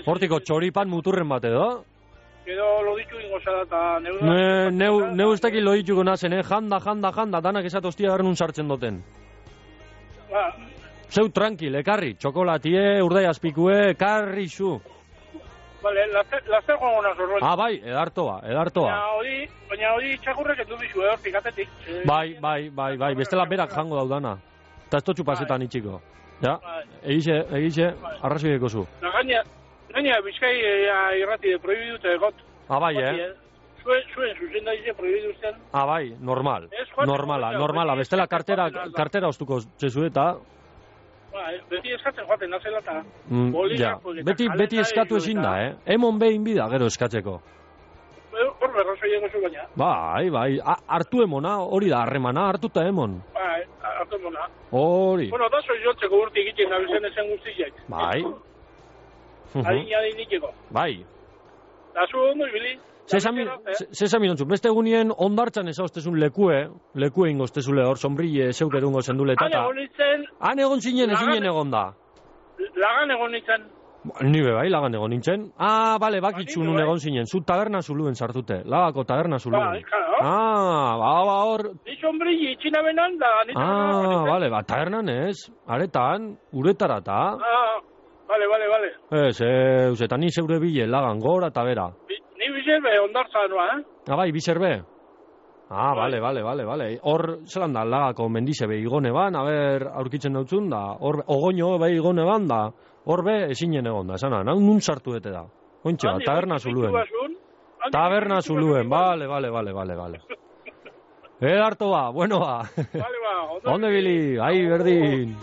Hortiko txoripan muturren bat edo? Edo loditu ingo zara eta neu... Ne, neu, neu ez dakit lodituko nazen, eh? Janda, janda, janda, danak esat hostia garnun sartzen duten. Ba. Zeu tranquil, ekarri, txokolatie, urdai azpikue, ekarri zu. Vale, laster joan gona zorroen. Ah, bai, edartoa, edartoa. Baina hori, baina hori txakurrek endu bizu, eh, hortik atetik. Bai, bai, bai, bai, bestela berak jango daudana. Eta ez totxu pasetan itxiko. Ja, egixe, egixe, arrazoi ekozu. Na gaina, gaina, bizkai irrati de prohibidute egot. Ah, bai, eh? Zuen, zuen, zuzen da izan prohibiduzten. Ah, bai, normal, normala, normala, bestela kartera, kartera ostuko zezu eta... Ba, beti eskatzen joaten nazela eta... Mm, ja, beti, beti eskatu ezin da, eh? Emon behin bida gero eskatzeko. Hor berrazoi egozu baina. Bai, bai, hartu emona, hori da, harremana, hartuta emon. Bai, hartu emona. Hori. Bueno, da soy jotzeko urti egiten nabizen ezen guztiak. Bai. Adin, adin ikeko. Bai. Da zu ondo ibili. Zesami nontzun, beste egunien ondartzan ezauztezun lekue, lekue ingoztezule hor, sombrille zeukerungo zenduleta. Han egon nintzen... Han egon zinen, ezinen egon da. Lagan egon nintzen. Ni be bai, lagan egon nintzen. Ah, bale, bakitxu nun egon zinen, zu taberna zuluen sartute, lagako taberna zuluen. Bai, claro. Ah, ba, ba, hor... Ni sombrille itxina benan da. Ah, bale, ba, tabernan ez, aretan, uretarata. Ah, bale, bale, bale. Ez, ez, eta ni zeure bile, lagan, gora eta bera. Ni bizerbe ondartza noa, eh? Ah, bai, bizerbe. Ah, bale, bale, bale, bale. Hor, zelan da, lagako mendizebe igone ban, haber, aurkitzen dautzun da, hor, ogoño be igone ban da, hor be, ezinen egon da, esana, nahi nun sartu dute da. Ointxe, ba, taberna zuluen. Taberna zuluen, bale, bale, bale, bale, bale. Eh, harto ba, bueno ba. Bale ba, onde bili, ai, berdin.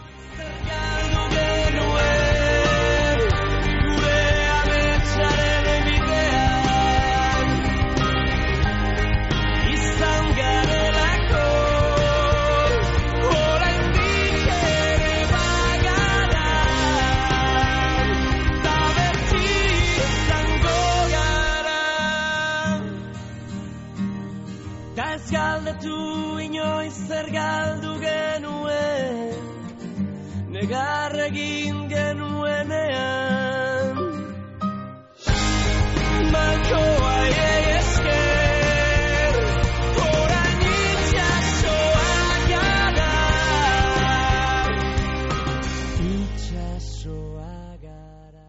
Galdetu inoiz zer galdu genuen, negar egin genuenean. Malkoa esker, orain itxasoa gara. Itxasoa gara.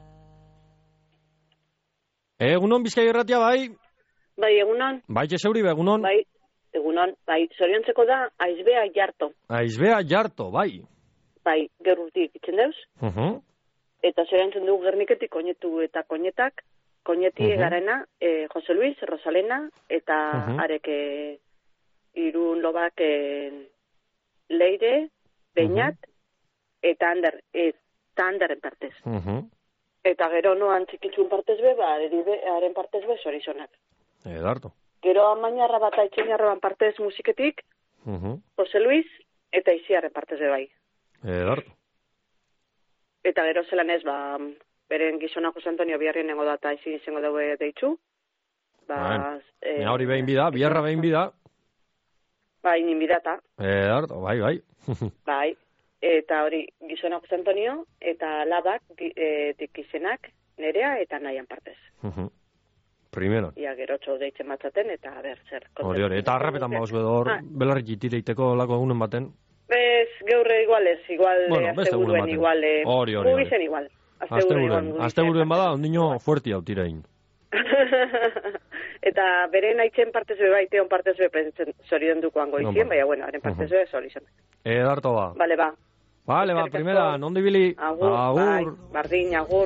Egunon, Bizkai Irratia, bai? Bai, egunon. Bai, Jeseuri, egunon. Bai. Egunon, bai, zoriontzeko da, aizbea jarto. Aizbea jarto, bai. Bai, gaur urtik itzen deuz. Uh -huh. Eta zoriontzen dugu Gerniketik koinetu eta koinetak, koineti uh -huh. garena, e, Jose Luis, Rosalena, eta uh -huh. areke irun lobak e, Leire, Beñat, uh -huh. eta Ander, eta Anderren partez. Uh -huh. Eta gero noan txikitzun partez be, ba, haren partez be, zorizonak. Edarto. Gero amainarra bat aitxeniarroan partez musiketik, uh -huh. Jose Luis, eta iziarren partez be bai. Edarto. Eta gero zelan ez, ba, beren gizona Jose Antonio biharrien nengo da, eta izin izango daue deitzu. Ba, eh, hori behin bida, biharra behin bida. Bai, nin bidata. Edarto, bai, bai. Bai, eta hori gizona Jose Antonio, eta labak, e, dikizenak, nerea, eta nahian partez. Uh -huh. Primero. Ia gero txo deitzen batzaten, eta a ber, zer. Hori, hori, eta harrapetan bauz bedo hor, ah. belarrik itireiteko lako egunen baten. Bez, geurre igualez, igual, bueno, azte buruen igual. Hori, hori, hori. Gugizen igual. Azte buruen, azte buruen bada, ondino fuerti hau tirein. Eta beren aitzen partez be baiteon partez be pentzen zorion dukoan goizien, baina, bueno, haren partez be zori zen. Edarto ba. Vale, ba. Vale, ba, primera, nondi bili. Agur, agur. Bai, bardin, agur.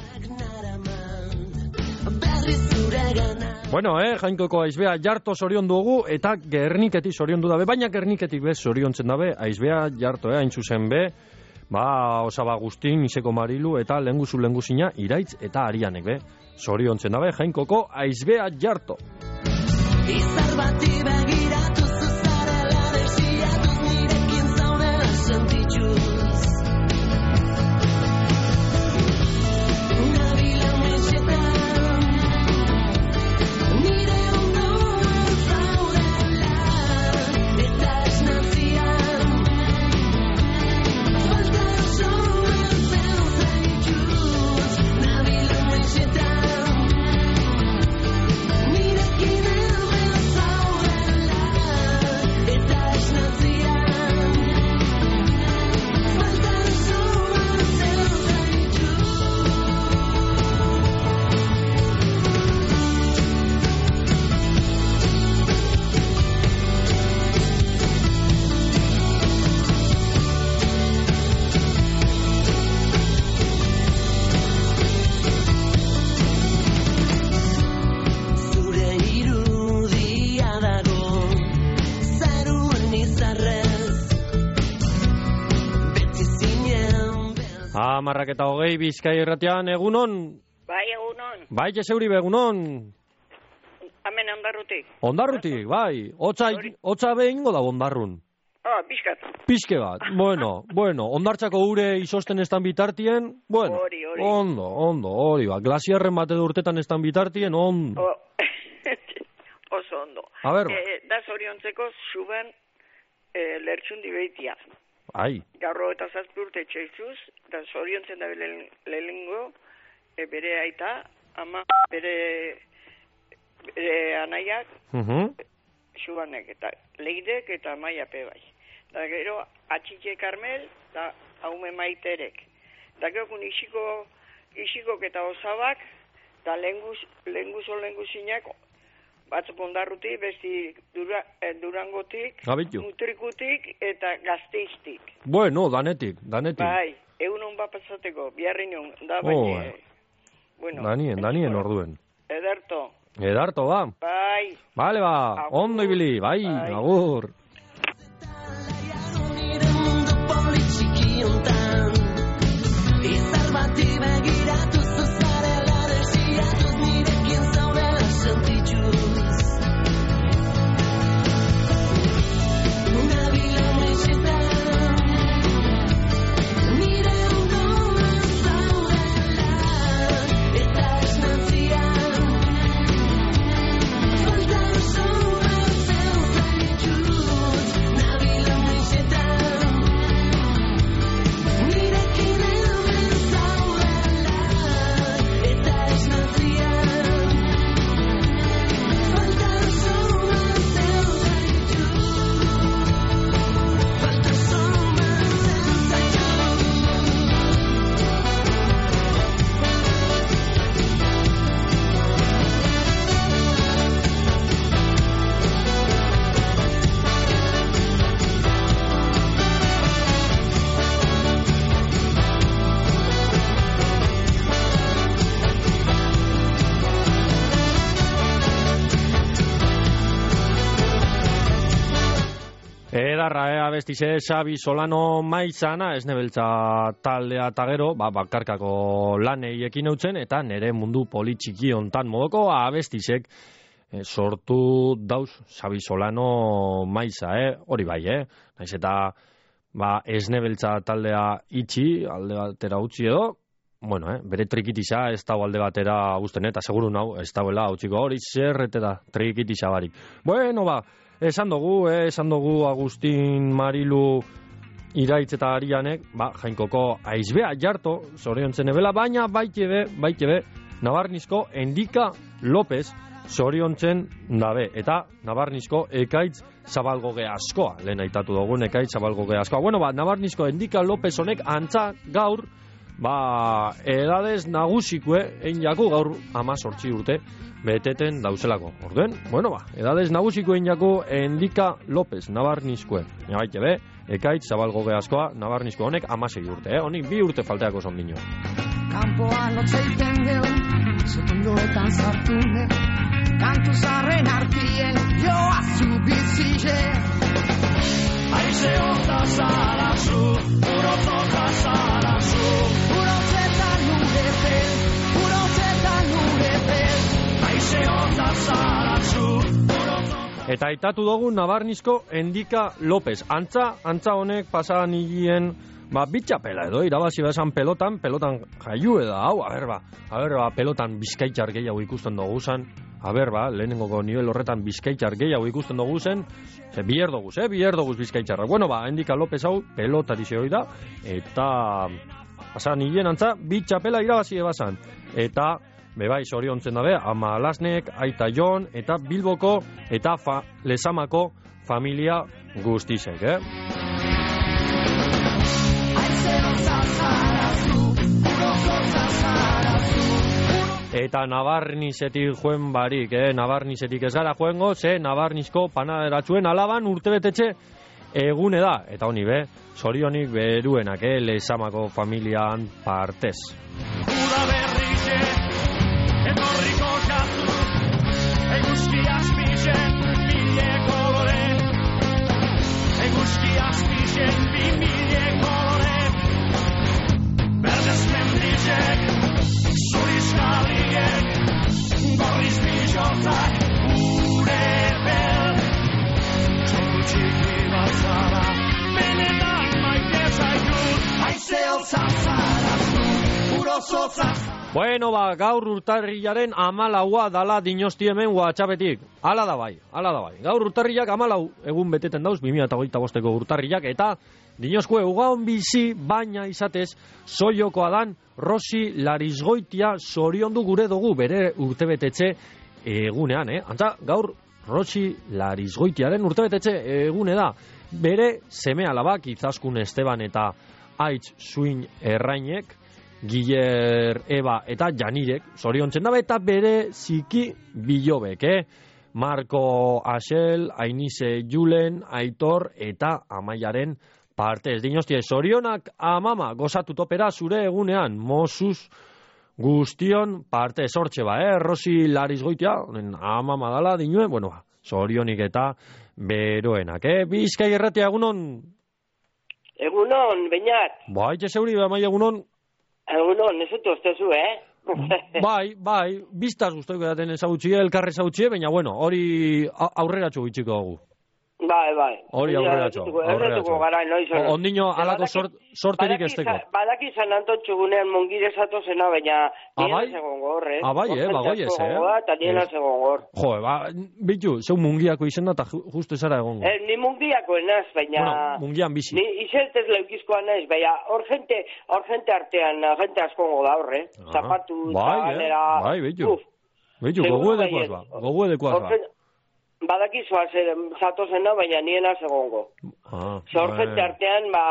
Bueno, eh, Jainkoko aizbea jarto zorion dugu, eta Gerniketik zorion du dabe, baina Gerniketik bez zoriontzen dabe, aizbea jarto, eh, hain zuzen be, ba, Osaba Agustin, Iseko Marilu, eta lenguzu lenguzina, Iraitz eta Arianek, be, zoriontzen dabe, Jainkoko aizbea jarto. Izar bati begiratu zuzarela, desiatuz nirekin zaudela sentituz. hamarrak eta hogei Bizkai irratian, egunon? Bai, egunon. Bai, Jeseuri, egunon? Hemen ondarrutik. Ondarrutik, bai. Hotza, hotza behingo da ondarrun. Ah, pixkat. Pixke bat, bueno, bueno, ondartzako ure izosten estan bitartien, bueno, hori, hori. ondo, ondo, hori, ba, glasiarren bat edo urtetan estan bitartien, ondo. Oh. Oso ondo. A ber, ba. Eh, da zoriontzeko zuben eh, lertxundi behitia. Ai. Gaurro eta zazpi urte txaizuz, da zoriontzen da lehengo, e, bere aita, ama bere, bere anaiak, uh-huh. Xubanek, eta leidek eta maia pe bai. Da gero, atxitxe Karmel, da haume maiterek. Da gero, kun isiko, isikok eta osabak, da lenguz, lenguzo lenguzinak, batzuk ondarruti, besti dura, eh, durangotik, Gabitu. mutrikutik eta gazteiztik. Bueno, danetik, danetik. Bai, egun hon bat pasateko, biharri nion, da Oh, baina, eh. bueno. Danien, danien orduen. Ederto. Edarto, ba. Bai. Bale, ba, ondo ibili, bai, bai. agur. Izar bati begiratu zuzarela desiatuz nirekin zaudela sentituz Nabila mexetan nire ondoan zaudela eta esnatzian falta osoa zeu zaituz Nabila mexetan nirekin Edarra, eh, abestize, Xabi Solano maizana, ez nebeltza taldea eta gero, ba, bakarkako lanei ekin eutzen, eta nere mundu politxiki ontan modoko abestizek eh, sortu dauz Xabi Solano maiza, eh, hori bai, eh, naiz eta ba, ez nebeltza taldea itxi, alde batera utzi edo, bueno, eh, bere trikitisa ez dago alde batera guzten, eta seguru nau, ez dagoela utziko hori zerretera trikitisa barik. Bueno, ba, esan dugu, eh, esan dugu Agustin Marilu iraitz eta arianek, ba, jainkoko aizbea jarto, zoriontzen ebela, baina baitebe, baitebe, Nabarnizko Endika López zoriontzen dabe, eta Nabarnizko Ekaitz Zabalgoge askoa, lehen aitatu dugun Ekaitz Zabalgoge askoa. Bueno, ba, Nabarnizko Endika López honek antza gaur, ba, edadez nagusikue, ein jaku gaur amazortzi urte, beteten dauzelako. Orduen, bueno ba, edadez nagusikuen jaku Endika López, Nabarnizkue. Nabaite be, Ekaitz Zabalgoge askoa, Nabarnizko honek amasei urte, eh? Honik bi urte falteako zondino. Kampoan lotzeiten geu, zotondoetan zartu ne, kantu zarren artien joa zu bizile. Aize hota zarazu, urotoka zarazu, urotzetan urepen, urotzetan urepen, aize hota zarazu, urotoka. Eta aitatu dugu Nabarnizko Endika López. Antza, antza honek pasan higien, ba, bitxapela edo, irabazi bezan pelotan, pelotan jaiu eda, hau, a ber, ba, a ber, ba, pelotan bizkaitxar gehiago ikusten dugu zen, a ber, ba, lehenengoko nivel horretan bizkaitxar gehiago ikusten dugu zen, ze bier doguz, eh, bier doguz bizkaitxarra. Bueno, ba, Endika López hau, pelotari zehoi da, eta pasan higien antza, bitxapela irabazi ebazan, eta bebai zoriontzen dabe, ama Alasnek, Aita Jon, eta Bilboko, eta fa, Lezamako familia guztizek, eh? Eta Nabarnizetik joen barik, eh? Nabarnizetik ez gara joengo, ze Nabarnizko panaderatzuen alaban urtebetetxe egune da. Eta honi be, zorionik beruenak, eh? Lezamako familian partez. Uda berrize, etorriko jatu, eguzki azpizen, mile kolore, eguzki azpizen, bi mile kolore, berdez Bueno, ba, gaur urtarrilaren amalaua dala dinosti hemen WhatsAppetik. Hala da bai, hala da bai. Gaur urtarrilak amalau egun beteten dauz, bi mila hogeita bosteko urtarrilak, eta dinoskue ugaon bizi, baina izatez, soiokoa dan Rosi Larizgoitia zoriondu gure dugu bere urtebetetze egunean, eh? Antza, gaur Rosi Larizgoitiaren urtebetetze egune da. Bere seme alabak, Izaskun Esteban eta Aitz Suin Errainek, Giler, Eba eta Janirek zoriontzen dabe, eta bere ziki bilobek, eh? Marko Axel, Ainize Julen, Aitor eta Amaiaren partez. Dinostie, zorionak amama, gozatu topera zure egunean, Mosuz guztion partez, hortxe ba, eh? Rosi Larizgoitia, amama dala dinue, bueno, zorionik eta beroenak, eh? Bizkai Irratia, egunon? Egunon, Beñat. Ba, haitxe zeuri, ba, maia egunon? Egunon, ez dut oztezu, eh? Bai, bai, biztaz guztoiko daten ezagutxie, elkarre ezagutxie, baina, bueno, hori aurreratxo bitxiko dugu. Bai, bai. Hori aurreratxo, aurreratxo. Ondino, alako sorterik ez teko. Badaki San Antontxo gunean mongire zato zena, baina nien azegon gor, eh? Abai, eh, bagoi ez, eh? Eta nien azegon gor. Jo, ba, bitu, zeu mungiako izena eta justu ezara egongo. Eh, ni mungiako enaz, baina... Bueno, mungian bizi. Ni izeltez leukizkoa naiz, baina hor gente, hor gente artean, gente askongo da horre. Zapatu, zabalera... Bai, bitu. Bitu, gogu edekoaz ba, gogu edekoaz ba. Badakizoa zatozena, baina niena segongo. Ah, Zor gente artean, ba,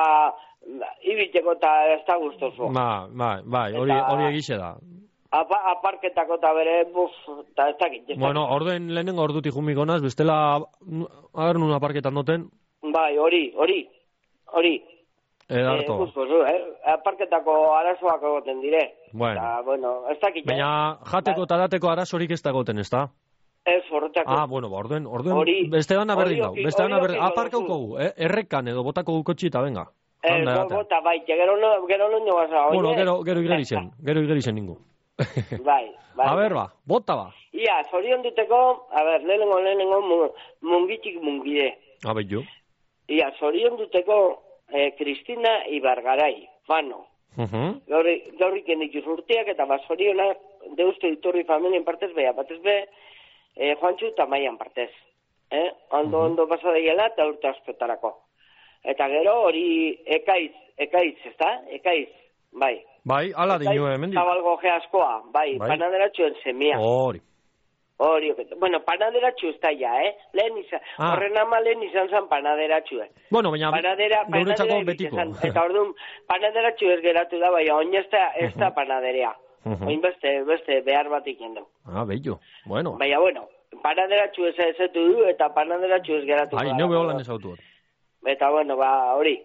ibiteko eta ez da guztoso. Ba, ba, bai, hori, hori egize da. Apa, aparketako eta bere, buf, eta ez dakit. Bueno, orden lehenengo orduti jumikonaz, bestela, agar nun aparketan noten? Bai, hori, hori, hori. Edarto. Eh, guztoso, eh? Aparketako arazoak egoten dire. Bueno. Eta, bueno, ez dakit. Baina, jateko eta dateko arazorik ez da egoten, ez da? Ez, horretako. Ah, bueno, ba, orduen, orduen, beste dana berdin dau. Beste dana berdin, aparkauko gu, eh? Errekan edo botako gukotxi eta venga. Eh, bota, bai, gero no, gero no nio basa. Bueno, gero, gero igeri zen, gero igeri zen ningu. Bai, bai. A ber, ba, bota ba. Ia, zorion duteko, a ber, lehenengo, lehenengo, mungitik mungide. A ber, jo. Ia, zorion duteko, eh, Kristina Ibargarai, fano. Uh-huh. Gaurri, gaurrik endikuz urteak eta bazorionak, deustu diturri familien partez beha, batez be, Eh, Juantxu eta Maian partez. Eh? Ondo, uh-huh. ondo pasa daiela eta urte aspetarako. Eta gero hori ekaiz, ekaiz, ez da? Ekaiz, bai. Bai, ala dinu hemendik. Zabalgo geaskoa, bai, bai. Panaderatxuen semia. Hori. Hori, bueno, panaderatxu ez da ja, eh? Lehen izan, ah. horren ama lehen izan zan panaderatxue. Bueno, baina Panadera, guretzako betiko. Izan, eta orduan, panaderatxu ez geratu da, bai, oin ez da, ez da panaderea. Uh-huh. Oin beste, beste behar bat ikendu. Ah, bello, bueno. Baina, bueno, panaderatxu ez ezetu du, eta panaderatxu ez geratu da. Ai, neu beholan ez autu. Eta, bueno, ba, hori,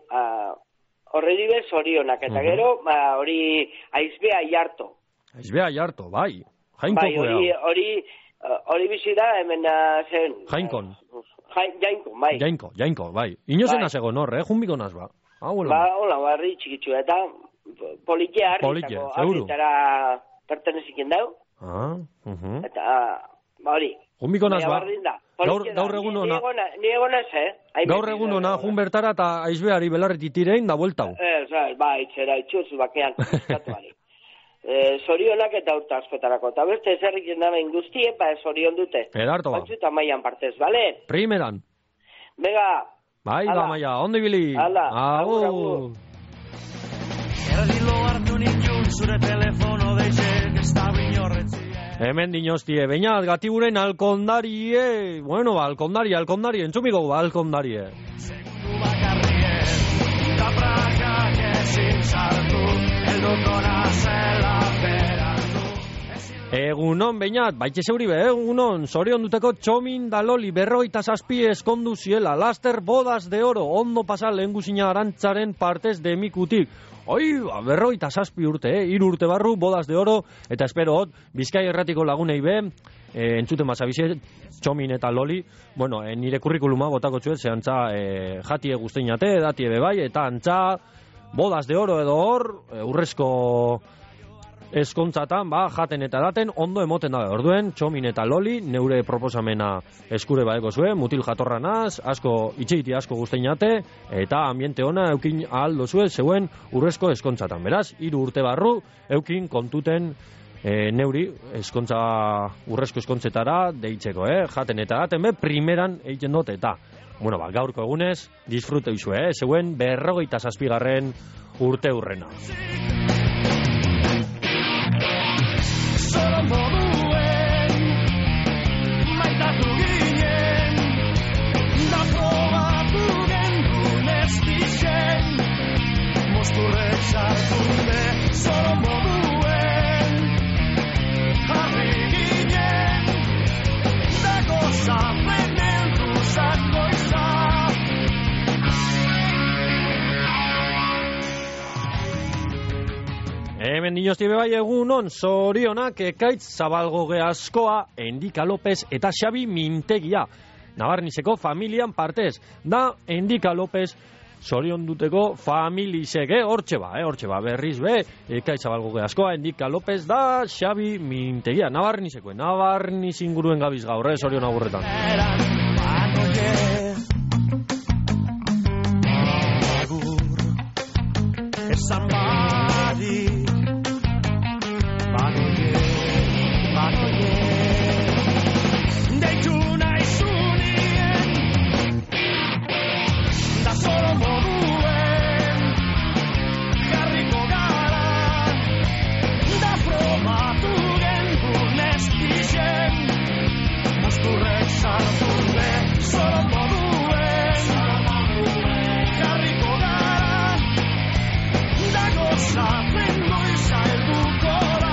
horre uh, dibes horionak, eta uh-huh. gero, ba, hori, aizbea jarto. Aizbea jarto, bai. Jainko bai, hori, hori, hori bizi da, hemen zen. Jainkon. Jainko, bai. Jainko, jainko, bai. Inozen bai. Azegon hor, eh, junbiko naz, ba. Ah, bueno. Ba, hola, barri txikitzu, eta... Politia harritako harritara pertenezikin dau. Ah, uh-huh. Eta, ba hori. Junbiko naz, ba. Gaur, gaur egun ona. Ni egon ez, eh? Gaur egun ona, jun bertara eta aizbeari belarreti tirein da bueltau. Ez, ba, itxera, itxuzu bakean, eskatuari. eh, zorionak eta urta askotarako. Eta beste ezerrik jendamen guztie, ba, zorion dute. Edarto ba. Batzu eta maian partez, bale? Primeran. Bega. Bai, ba, maia, ondo ibili. Hala, agur, agur. Erdilo hartu nitun zure telefono deizek ez da binorretzi. Hemen dinostie, bainat, gatiburen alkondarie. Bueno, ba, alkondarie, alkondarie, entzumiko, ba, alkondarie. Segundu bakarrie, eta prakak ezin sartu, elduko nazela beratu. Egunon, bainat, baitxe zeuri be, egunon, zorion duteko txomin daloli berroita zazpi eskondu ziela, laster bodas de oro, ondo pasal lehen guzina arantzaren partez demikutik. Oi, berroita zazpi urte, eh? Hiru urte barru, bodas de oro, eta espero hot, Bizkai Erratiko lagunei be, e, entzuten mazabize, txomin eta loli, bueno, e, nire kurrikuluma botako txuet, ze antza e, jatie guzteinate, datie be bai, eta antza bodas de oro edo hor, e, urrezko eskontzatan, ba, jaten eta daten, ondo emoten dabe. Orduen, Txomin eta Loli, neure proposamena eskure baeko zuen, mutil jatorra naz, asko, itxeiti asko guztein ate, eta ambiente ona eukin aldo zuen, zeuen urrezko eskontzatan. Beraz, hiru urte barru, eukin kontuten e, neuri eskontza, urrezko eskontzetara deitzeko, eh? Jaten eta daten, be, primeran egiten dut, eta, bueno, ba, gaurko egunez, disfrute izue, eh? Zeuen berrogeita zazpigarren urte hurrena. Solo moduen maitatu ginen da probatu gendun ez dixen mosturrek sartu be solo moduen jarri ginen da gozapen enruzak goiza. Hemen dinosti bebai egunon, zorionak Ekaitz Zabalgoge askoa, Endika López eta Xabi Mintegia. Nabarnizeko familian partez. Da, Endika López zorion duteko familizek, eh? Hortxe ba, eh? Hortxe ba, berriz be, Ekaitz Zabalgoge askoa, Endika López da Xabi Mintegia. Nabarnizeko, Nabarniz inguruen gabiz gaur, eh? Zorion agurretan. Esan badi Bagoie, bagoie Deitu nahi zunien Da solo moduen Jarriko gara Da probatu gendun ez dixen Musturrek sartu be Solo moduen Jarriko gara Da gozapen goiza elduko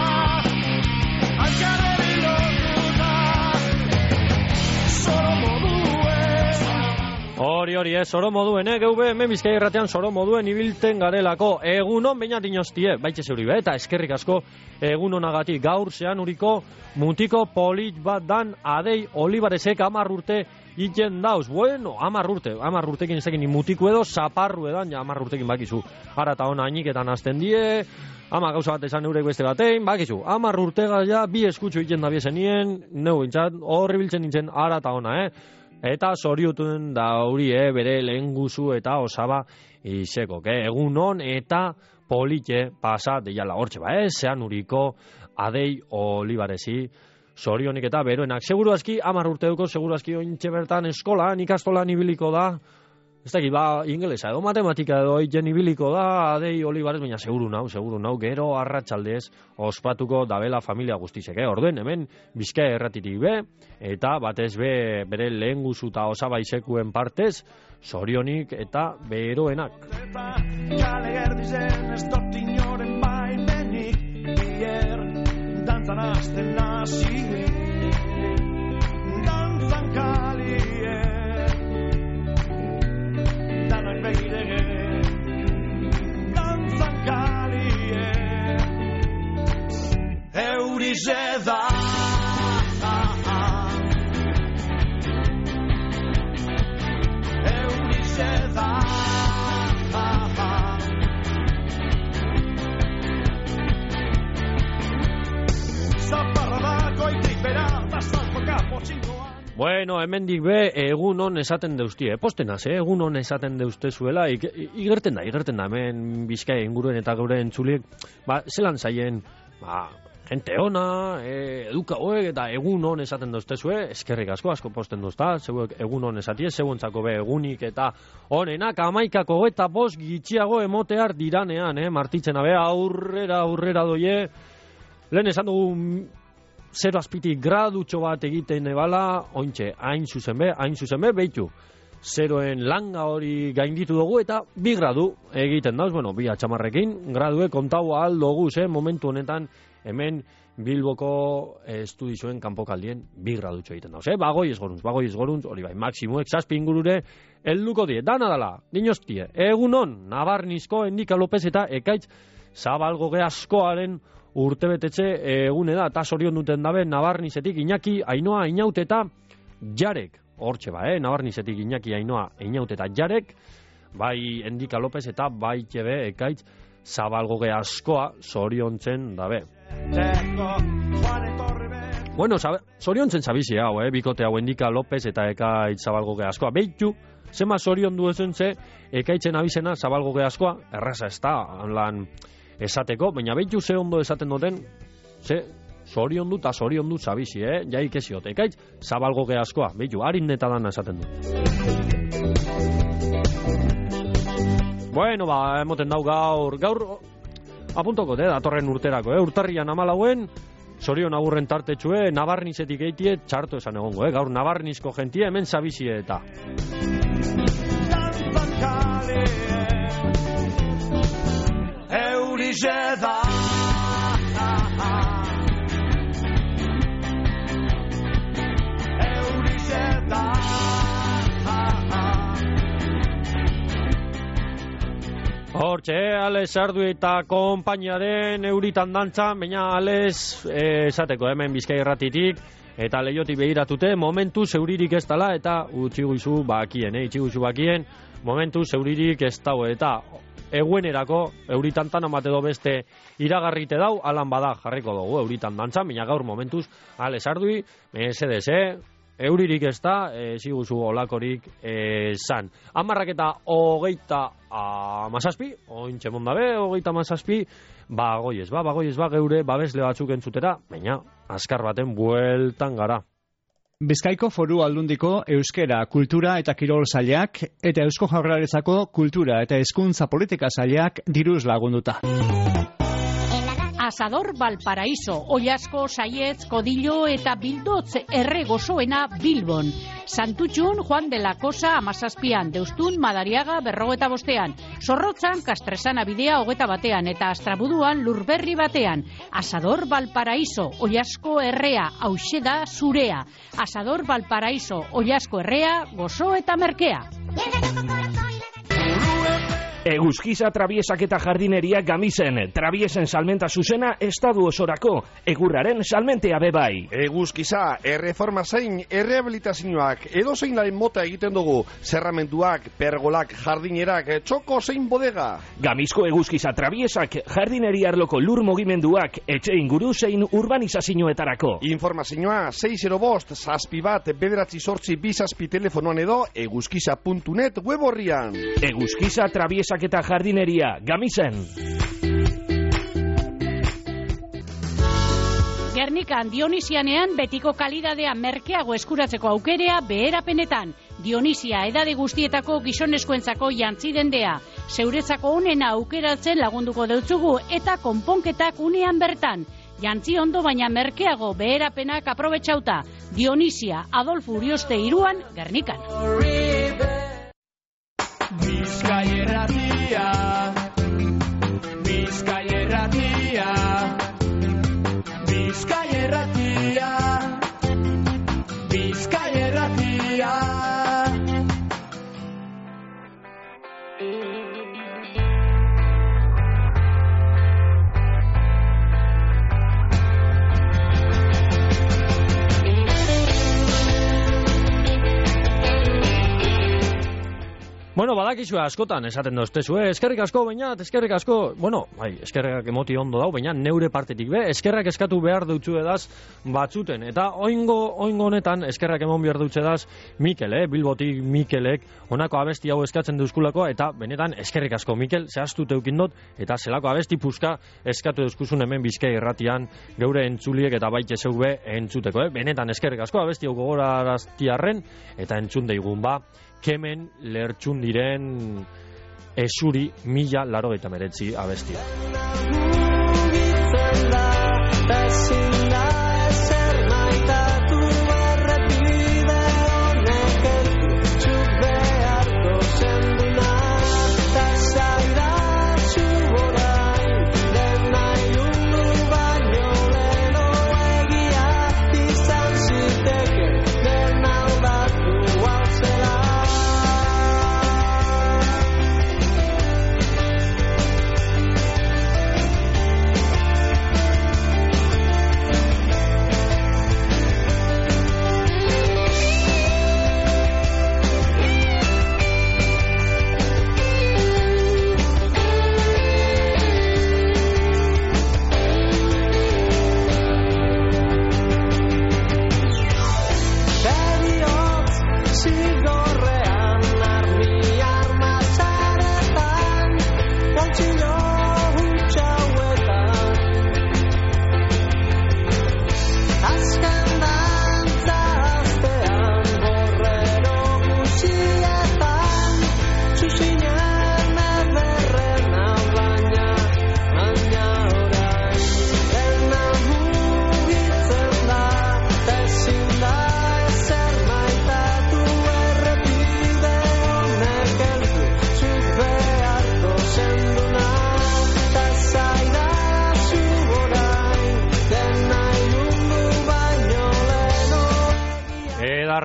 Hori hori, eh, soro moduen, eh, geube, hemen Bizkaia irratean soro moduen ibilten garelako. Egunon bainat inostie, baitxe zeuri, be, eta eskerrik asko egunonagatik gaur zean uriko mutiko polit bat dan Adei Olivaresek amar urte iten dauz. Bueno, amar urte, amar urtekin ezekin mutiku edo, zaparru edan, ja amar urtekin bakizu. Ara eta hona ainiketan azten die, ama gauza bat esan eurek beste batein, bakizu. Amar urtega ja, bi eskutsu iten da biezenien, neu bintzat, horri biltzen nintzen ara eta hona, eh? Eta zoriutun da hori, eh, bere lehen guzu eta osaba izekok, eh, egun hon eta politxe pasa deiala hortxe ba, eh, zean uriko Adei Olivaresi zorionik eta beroenak. Seguru aski, amar urte duko, seguru aski ointxe bertan eskolan, ikastolan ibiliko da, ez dakit, ba, ingelesa edo matematika edo egiten ibiliko da, Adei Olivares, baina seguru nau, seguru nau, gero arratsaldez ospatuko dabela familia guztizek, eh? Orduen, hemen, Bizkaia erratitik be, eta batez be, bere lehen guzu eta osaba isekuen partez, zorionik eta beroenak. Kale erdizen ez dut inoren baimenik, bier, dantzan azten nazi, dantzan kalie, danak begirege, dantzan kalie, eurize da, eurize da, zaparra da goitik bera, bazalpoka potxingoa. Bueno, hemendik be, egun hon esaten deustie, postenaz, eh? Egun hon esaten deuste zuela, ik, igerten da, igerten da, hemen Bizkaia inguruen eta gure entzuliek, ba, zelan zaien, ba, gente ona, eh, eduka hoek, eta egun hon esaten deuste zue, eskerrik asko, asko posten duzta, zeuek egun hon esatie, zeuentzako be egunik eta honenak, amaikako eta bost gitxiago emotear diranean, eh? Martitzen abe, aurrera, aurrera doie, lehen esan dugu, zero azpitik gradutxo bat egiten ebala, ointxe, hain zuzen be, hain zuzen be, behitu. Zeroen langa hori gainditu dugu eta bi gradu egiten dauz, bueno, bi atxamarrekin, gradue kontau ahal dugu, eh, momentu honetan, hemen Bilboko estudizioen kanpokaldien bi gradutxo egiten dauz, eh, bagoi esgoruntz, bagoi esgoruntz, hori bai, maksimuek zazpi ingurure, helduko die, dana dala, dinostie, egunon, Nabarnizko, Endika López eta Ekaitz Zabalgoge askoaren urtebetetxe egune da, eta zorion duten dabe, Nabarnizetik Iñaki, Ainoa, Inaut eta Jarek, hortxe ba, eh? Nabarnizetik Iñaki, Ainoa, Inaut eta Jarek, bai Endika López eta bai txebe Ekaitz Zabalgoge askoa zoriontzen dabe. Bueno, zoriontzen zabizi hau, eh? Bikote hau Endika Lopez eta Ekaitz Zabalgoge askoa. Beitu, zema zorion duezen ze, Ekaitzen abizena Zabalgoge askoa, erraza ez da, lan esateko, baina beitu ze ondo esaten duten, ze zorion du eta zorion du zabizi, eh? Jaik eziot, Ekaitz Zabalgoge askoa, beitu, harin neta dana esaten du. Bueno, ba, emoten dau gaur, gaur, apuntoko, eh, datorren urterako, eh? Urtarrian amalauen, zorion agurren tartetxue, Nabarnizetik eitie, txarto esan egongo, eh? Gaur Nabarnizko jentie, hemen zabizie eta. Eurize da Eurize da Hortxe, Alex Ardu eta konpainiaren euritan dantzan, baina Alex eh, esateko hemen Bizkai Irratitik eta Leiotik behiratute, momentu zeuririk ez dala eta utxiguizu bakien, eh, itxiguizu bakien, momentu zeuririk ez dau eta eguenerako euritantan amate do beste iragarrite dau, alan bada jarriko dugu euritan dantzan, baina gaur momentuz Alex Ardui, mesedez, eh, euririk ez da, eziguzu olakorik esan. Amarrak eta hogeita amazazpi, ointxe mondabe, hogeita amazazpi, ba goiez, ba, ba goiez, ba geure babesle batzuk entzutera, baina azkar baten bueltan gara. Bizkaiko Foru Aldundiko Euskera, Kultura eta Kirol Sailak eta Eusko Jaurlaritzako Kultura eta Hezkuntza Politika Sailak diruz lagunduta. Asador Valparaíso, Ollasko, Saietz, Kodillo eta Bildotz erre gozoena Bilbon. Santutxun, Juan de la Cosa amazazpian, Deustun, Madariaga, berrogeta bostean. Zorrotzan, Kastresana bidea hogeta batean eta Astrabuduan Lurberri batean. Asador Valparaíso, Ollasko errea, hauxe da zurea. Asador Valparaíso, Ollasko errea, gozo eta merkea. Eguzkiza trabiesak eta jardineria Gamisen. Trabiesen salmenta zuzena estadu osorako. Egurraren salmentea bebai. Eguzkiza, erreforma zein, errehabilitazioak, edo zein laren mota egiten dugu. Zerramenduak, pergolak, jardinerak, txoko zein bodega. Gamizko eguzkiza trabiesak, jardineria arloko lur mugimenduak, etxe inguru zein urbanizazioetarako. Informazioa, sei zero bost, zazpi bat, bederatzi sortzi bizazpi telefonoan edo, eguzkiza puntu net web horrian. Eguzkiza trabiesak eta jardineria, Gamisen. Gernikan Dionisianean betiko kalidadea merkeago eskuratzeko aukerea beherapenetan. Dionisia edade guztietako gizonezkoentzako jantzi dendea. Zeuretzako onena aukeratzen lagunduko deutzugu eta konponketak unean bertan. Jantzi ondo baina merkeago beherapenak aprobetxauta. Dionisia, Adolfo Urioste iruan, Gernikan. Bizkai Erratia, Bizkai Erratia, Bizkai Erratia, Bizkai Erratia. Bueno, badakizu askotan esaten doztezu, eh? Eskerrik asko, baina, eskerrik asko, bueno, bai, eskerrak emoti ondo dau, baina neure partetik be, eskerrak eskatu behar dutzu edaz batzuten, eta oingo, oingo honetan eskerrak emon behar dutzu edaz Mikel, eh? Bilbotik Mikelek, honako abesti hau eskatzen duzkulako, eta benetan eskerrik asko, Mikel, zehaztu teukindot, eta zelako abesti puska eskatu duzkuzun hemen Bizkai Irratian geure entzuliek eta baite zeube entzuteko, eh? Benetan eskerrik asko, abesti hau gogoraraztiarren, eta entzun deigun ba, Kemen lertxun diren esuri mila larogeita meretzi abestia.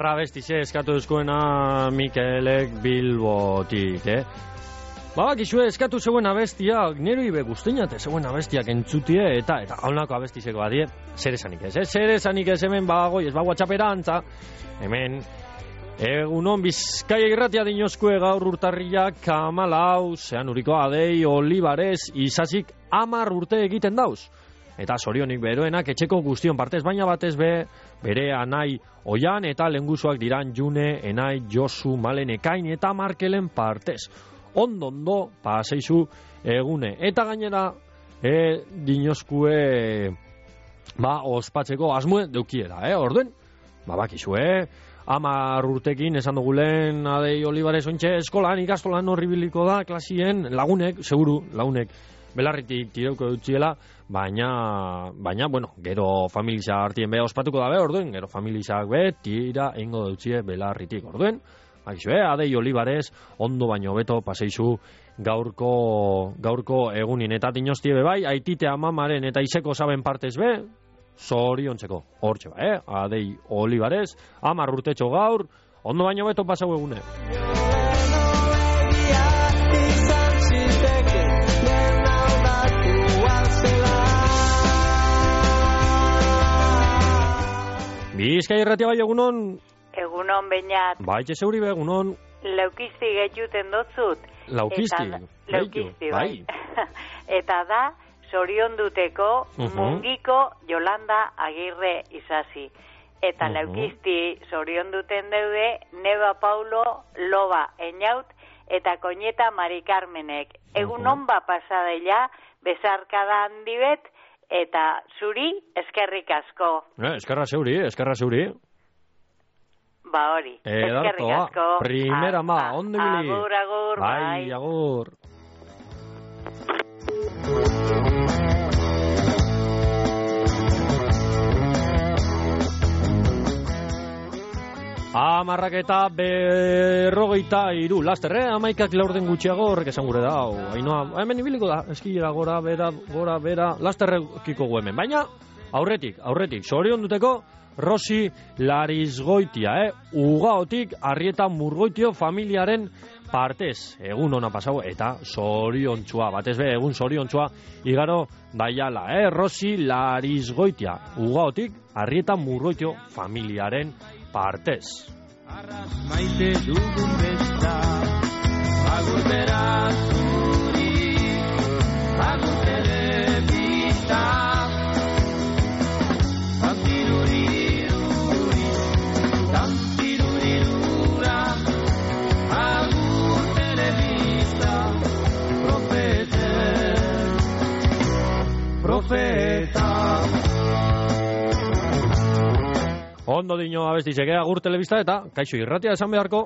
Ederra bestize eskatu duzkoena Mikelek Bilbotik, eh? Ba, bakizue eskatu zeuen abestiak, nero ibe guztiñate zeuen abestiak entzutie, eta eta haunako abestizeko badie, zer esanik ez, eh? Zer esanik ez hemen bagoi, ez bago atxaperantza, hemen, egunon Bizkaia irratia dinozkue gaur urtarriak kamalau, zean uriko Adei Olibarez, izazik amar urte egiten dauz. Eta zorionik beroenak etxeko guztion partez, baina batez be, bere anai Oian eta lengusuak diran June, Enai, Josu, Malen, Ekain eta Markelen partez. Ondo, ondo, paseizu egune. Eta gainera, e, dinozkue, ba, ospatzeko asmue deukiera, eh, orduen? Ba, bakizue, amar urtekin esan dugulen Adei Olibarez ointxe eskolan, ikastolan horribiliko da, klasien lagunek, seguru, lagunek, belarritik tireuko dutziela, baina, baina, bueno, gero familiza hartien beha ospatuko dabe, orduen, gero familizak be, tira ingo dutzie belarritik, orduen, bakizue, Adei Olibarez, ondo baino beto paseizu gaurko, gaurko egunin, eta dinoztie be bai, aitite amamaren eta iseko saben partez be, zoriontzeko, hortxe ba, eh? Adei Olibarez, amar urtetxo gaur, ondo baino beto pasau egune. Bizkaia irratia bai egunon? Egunon, Beñat. Baitxe zeuri be egunon? Laukizti gehituten dotzut. Laukizti? Laukizti, bai. Eta da, zorion duteko uh-huh. Mungiko Yolanda Agirre Isasi. Eta uh-huh. Laukizti zorion duten deude Neba Paulo Loba Eñaut eta Koñeta Mari Carmenek. Egunon uh-huh. ba pasadeila, bezarkada handibet, eta zuri eskerrik asko. Eh, eskerra zeuri, eskerra zeuri. Ba hori, eskerrik asko. Primera ma, ondo bili. Agur, agur, bai. Bai, agur. Amarrak eta berrogeita iru, laster, eh? Amaikak laurden gutxiago horrek esan gure da. Hainoa, hemen ibiliko da, eskilera gora, bera, gora, bera, lasterrekiko hemen. Baina, aurretik, aurretik, zorion duteko, Rosi Larizgoitia, eh? Ugaotik, Arrieta Murgoitio familiaren partez. Egun ona pasau, eta zoriontsua, batez be, egun zoriontsua, igaro daiala, eh? Rosi Larizgoitia, Ugaotik, Arrieta Murgoitio familiaren partez. Arras maite dugun besta, agur beraz zuri, agur telebista, tantiruriruri, tantirurirura, agur telebista, profete, profeta. Ondo dino abestizek, agur telebista eta kaixo irratia esan beharko.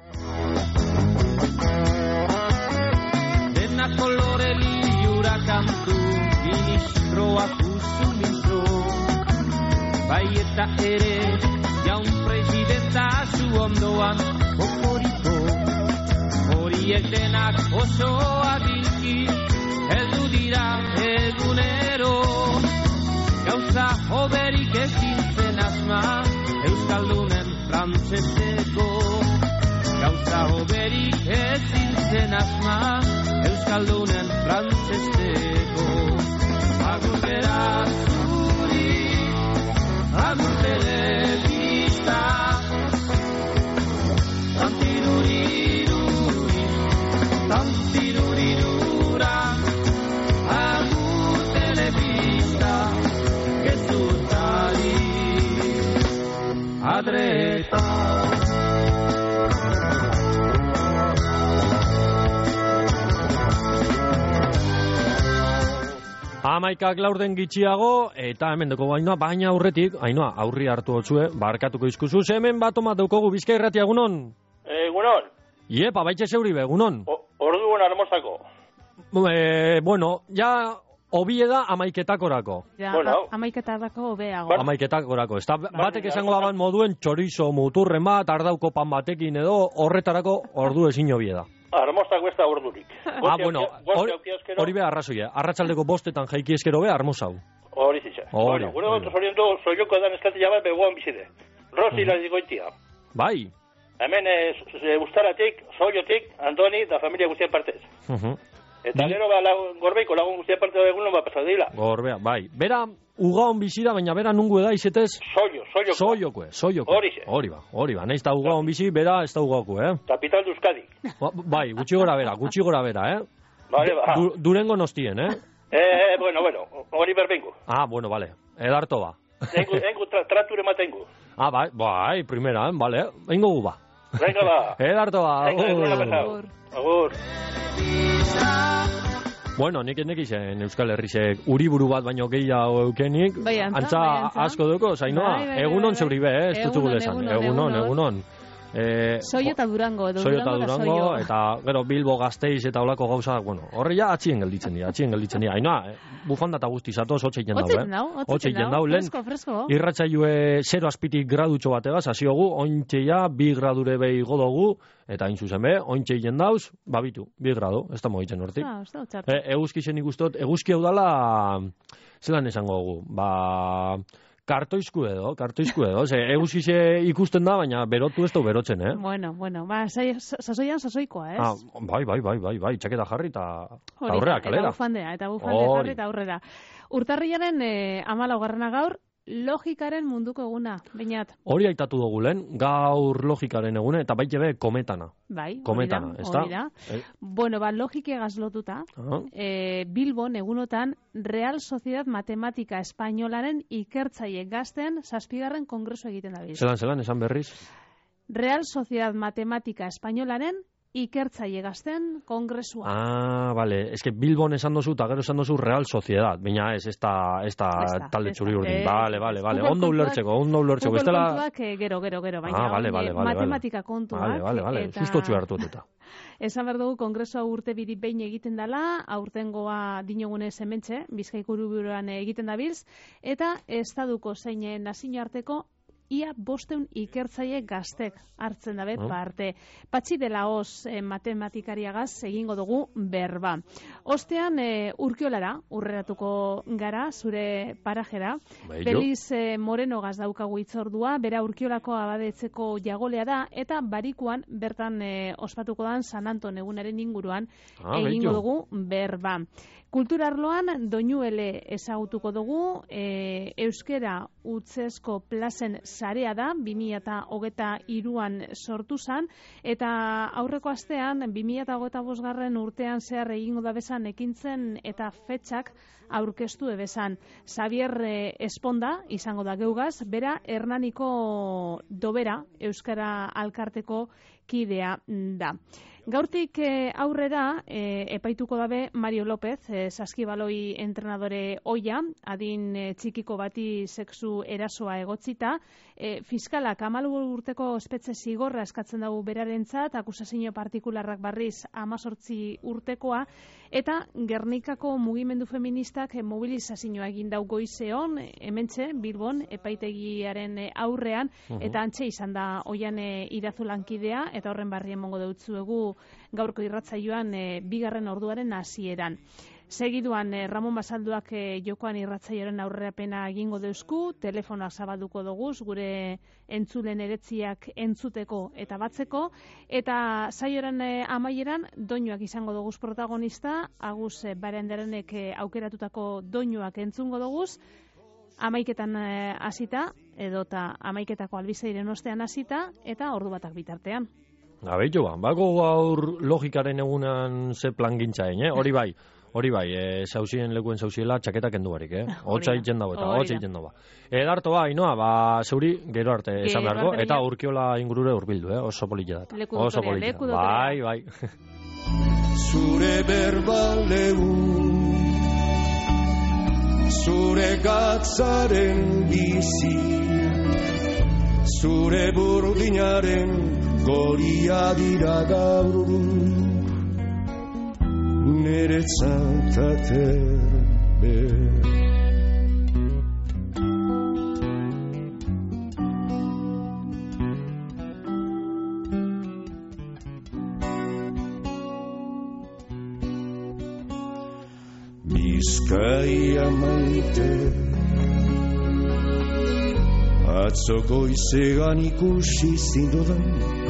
Dena kolore liura kantu, ministroak usu mintro, bai eta ere, jaun presidenta zu ondoan, okoriko, horiek denak oso adilki, heldu dira egunero, gauza hoberik ezin zen asma, Euskaldunen frantzeseko, gauza hoberik ezin zen asma, Euskaldunen frantzeseko. Agur beraz zuri, agur telebista, tantiruriruri, tantirurirura, agur telebista, gezutari. Adreta. Amaikak laurden gitxiago, eta hemen deko Ainoa, baina aurretik, Ainoa, aurri hartu hotzue, barkatuko izkuzu, hemen bat omat daukogu Bizkaia irratia egunon? Egunon. Iepa, baitxe zeuri be, egunon? Orduan armozako. Eh, bueno, ja... Obie da amaiketakorako. Ja, bueno. Amaiketarako obeago. Amaiketakorako. Ez da, batek esango daban moduen txorizo muturren bat, ardauko pan batekin edo, horretarako ordu ezin obie da. Armozako ez da ordurik. Ah, bueno, hori be arrazoia. Arratsaldeko bostetan jaiki eskero be, armozau. Hori zitza. Hori. Bueno, gure gotu zorion du, zoioko edan eskati jabat begoan bizide. Rosi Larizgoitia. Bai. Hemen, e, Ustaratik, Soiotik, Andoni, da familia guztien partez. Uh-huh. Eta gero, ba, lagun, gorbeiko lagun guztien parte da egun, ba, pasatu dira. Gorbea, bai. Bera, ugaon bizi da, baina bera nungu eda izetez? Soio, soioko. Soioko, soioko. Hori ze. Hori ba, hori ba. Naiz da ugaon bizi, bera ez da ugauko, eh? Kapital de Euskadi. Ba, bai, gutxi gora bera, gutxi gora bera, eh? Vale, ba. Du, durengo nostien, eh? Eh, bueno, bueno, hori berbengu. Ah, bueno, vale. Edarto ba. Engu, engu tra, trature matengu. Ah, bai, bai, primera, eh? Vale. Engo gu ba. Venga, ba. Edarto ba. Venga, agur. Agur. Bueno, nik nek izen Euskal Herrizek uriburu bat baino gehiago eukenik. Bai, antza, antza, bai, antza. asko duko, Zainoa. Bai, bai, bai, egunon bai. zeuri be, eh? Ez dutzugu lesan. Egunon, Egunon, egunon. egunon. Eh, Soio eta Durango, edo Soio eta Durango eta Durango, Soio. eta gero Bilbo, Gasteiz eta olako gauza, bueno, horre ja atxien gelditzen dira, atxien gelditzen dira. Ainoa, eh, bufanda eta guzti zatoz, hotxe egiten dau, eh? Hotxe dau, hotxe egiten dau, dau, lehen fresko, fresko. irratsaioe zero azpitik gradutxo bategaz, hasiogu, ointxe ja, bi gradure behi godogu, eta hain zuzen be, ointxe egiten dauz, babitu, bi gradu, ez da mogitzen hortik. Ah, ez da txartu. E, eguzki zen ikustot, eguzki hau dala, zelan esango dugu, ba, kartoizku edo, kartoizku edo, ze eguzki ze ikusten da, baina berotu ez da berotzen, eh? Bueno, bueno, ba, sai- sasoian sasoikoa, ez? Ah, bai, bai, bai, bai, bai, txaketa jarri eta Hori da, aurrera, kalera. Eta bufandea, eta bufandea Hori. jarri eta aurrera. Urtarrilaren eh, amalaugarrena gaur, logikaren munduko eguna, bainat. Hori aitatu dugu lehen, gaur logikaren egune, eta baite be kometana. Bai, Kometana, hori da, ez da? hori da. Eh, Bueno, ba, logikegaz lotuta, ah, e, Bilbon egunotan Real Sociedad Matematika Espainolaren ikertzaile gazten zazpigarren kongresu egiten dabil. zelan, zelan, esan berriz? Real Sociedad Matematika Espainolaren ikertzaile gazten kongresua. Ah, vale, eske Bilbon esan dozu, eta gero esan dozu Real Sociedad, baina ez, ez da, ez da Ez da, talde ez txuri da. urdin. Eh, Vale, vale, vale, Google ondo kontuak- ulertzeko, ondo ulertzeko. Google Bestela... kontuak eh, gero, gero, gero, baina Ah, vale, hori, vale, eh, vale, matematika kontuak. Vale, vale, vale, eta- sustotxu hartu dut eta. Esan behar dugu, kongresua urte biri behin egiten dela, aurtengoa dinogunez hementxe, Bizkaiko hiriburuan egiten dabilz, eta estaduko zein eh, nazio arteko ia bosteun ikertzaile gaztek hartzen dabe Oh. parte. Patxi dela hoz eh, matematikariagaz egingo dugu berba. Ostean eh, urkiolara, urreratuko gara, zure parajera. Bai, jo. Feliz eh, Moreno gaz daukagu itzordua, bera urkiolako abadetzeko jagolea da, eta barikuan bertan eh, ospatuko dan San Anton egunaren inguruan Ah, egingo bello. dugu berba. Kulturarloan doinuele ezagutuko dugu, e, euskera utzezko plazen sarea da, bi mila hogeita hiruan sortu zan, eta aurreko astean, bi mila hogeita bosgarren urtean zehar egingo da bezan ekintzen eta fetxak aurkeztu ebezan. Xavier eh, Esponda, izango da geugaz, bera Hernaniko dobera, euskara alkarteko kidea da. Gaurtik eh, aurrera eh, epaituko dabe Mario López, eh, saskibaloi entrenadore oia, adin eh, txikiko bati sexu erasoa egotzita, eh, fiskalak hamalau urteko espetxe zigorra eskatzen dugu berarentzat, akusazio partikularrak barriz hemezortzi urtekoa, eta Gernikako mugimendu feministak eh, mobilizazioa egin dau goizeon, eh, hementxe, Bilbon, epaitegiaren eh, aurrean, Mhm. eta antxe izan da oian e, irazulankidea, eta horren barri emongo deutzuegu gaurko irratzaioan e, bigarren orduaren hasieran. Segiduan, eh, Ramon Basalduak eh, jokoan irratzaioaren aurrerapena egingo deusku, telefonoa zabalduko doguz, gure entzulen eretziak entzuteko eta batzeko, eta saioaren eh, amaieran doinuak izango doguz protagonista, Agus eh, Barandiaranek eh, aukeratutako doinuak entzungo doguz, amaiketan eh, hasita, edota amaiketako albizeiren ostean hasita, eta ordu batak bitartean. Abeitu ba, bako gaur logikaren egunan ze plan gintzain, eh? Hori bai, hori bai, e, zauzien lekuen zauziela txaketak endu barik, eh? Hotza egiten dago eta Hori hotza da. egiten dago. Edarto ba, inoa, ba, zeuri gero arte esan Gero beharko, arte eta bila. urkiola ingurure urbildu, eh? Oso polita data. Leku Oso dotorea, polita. leku dotorea. Bai, bai. Zure berbaleu zure gatzaren bizi zure burdinaren goria dira gaur niretzat aterbe Bizkaia maite Atzo goizegan ikusi zindudan,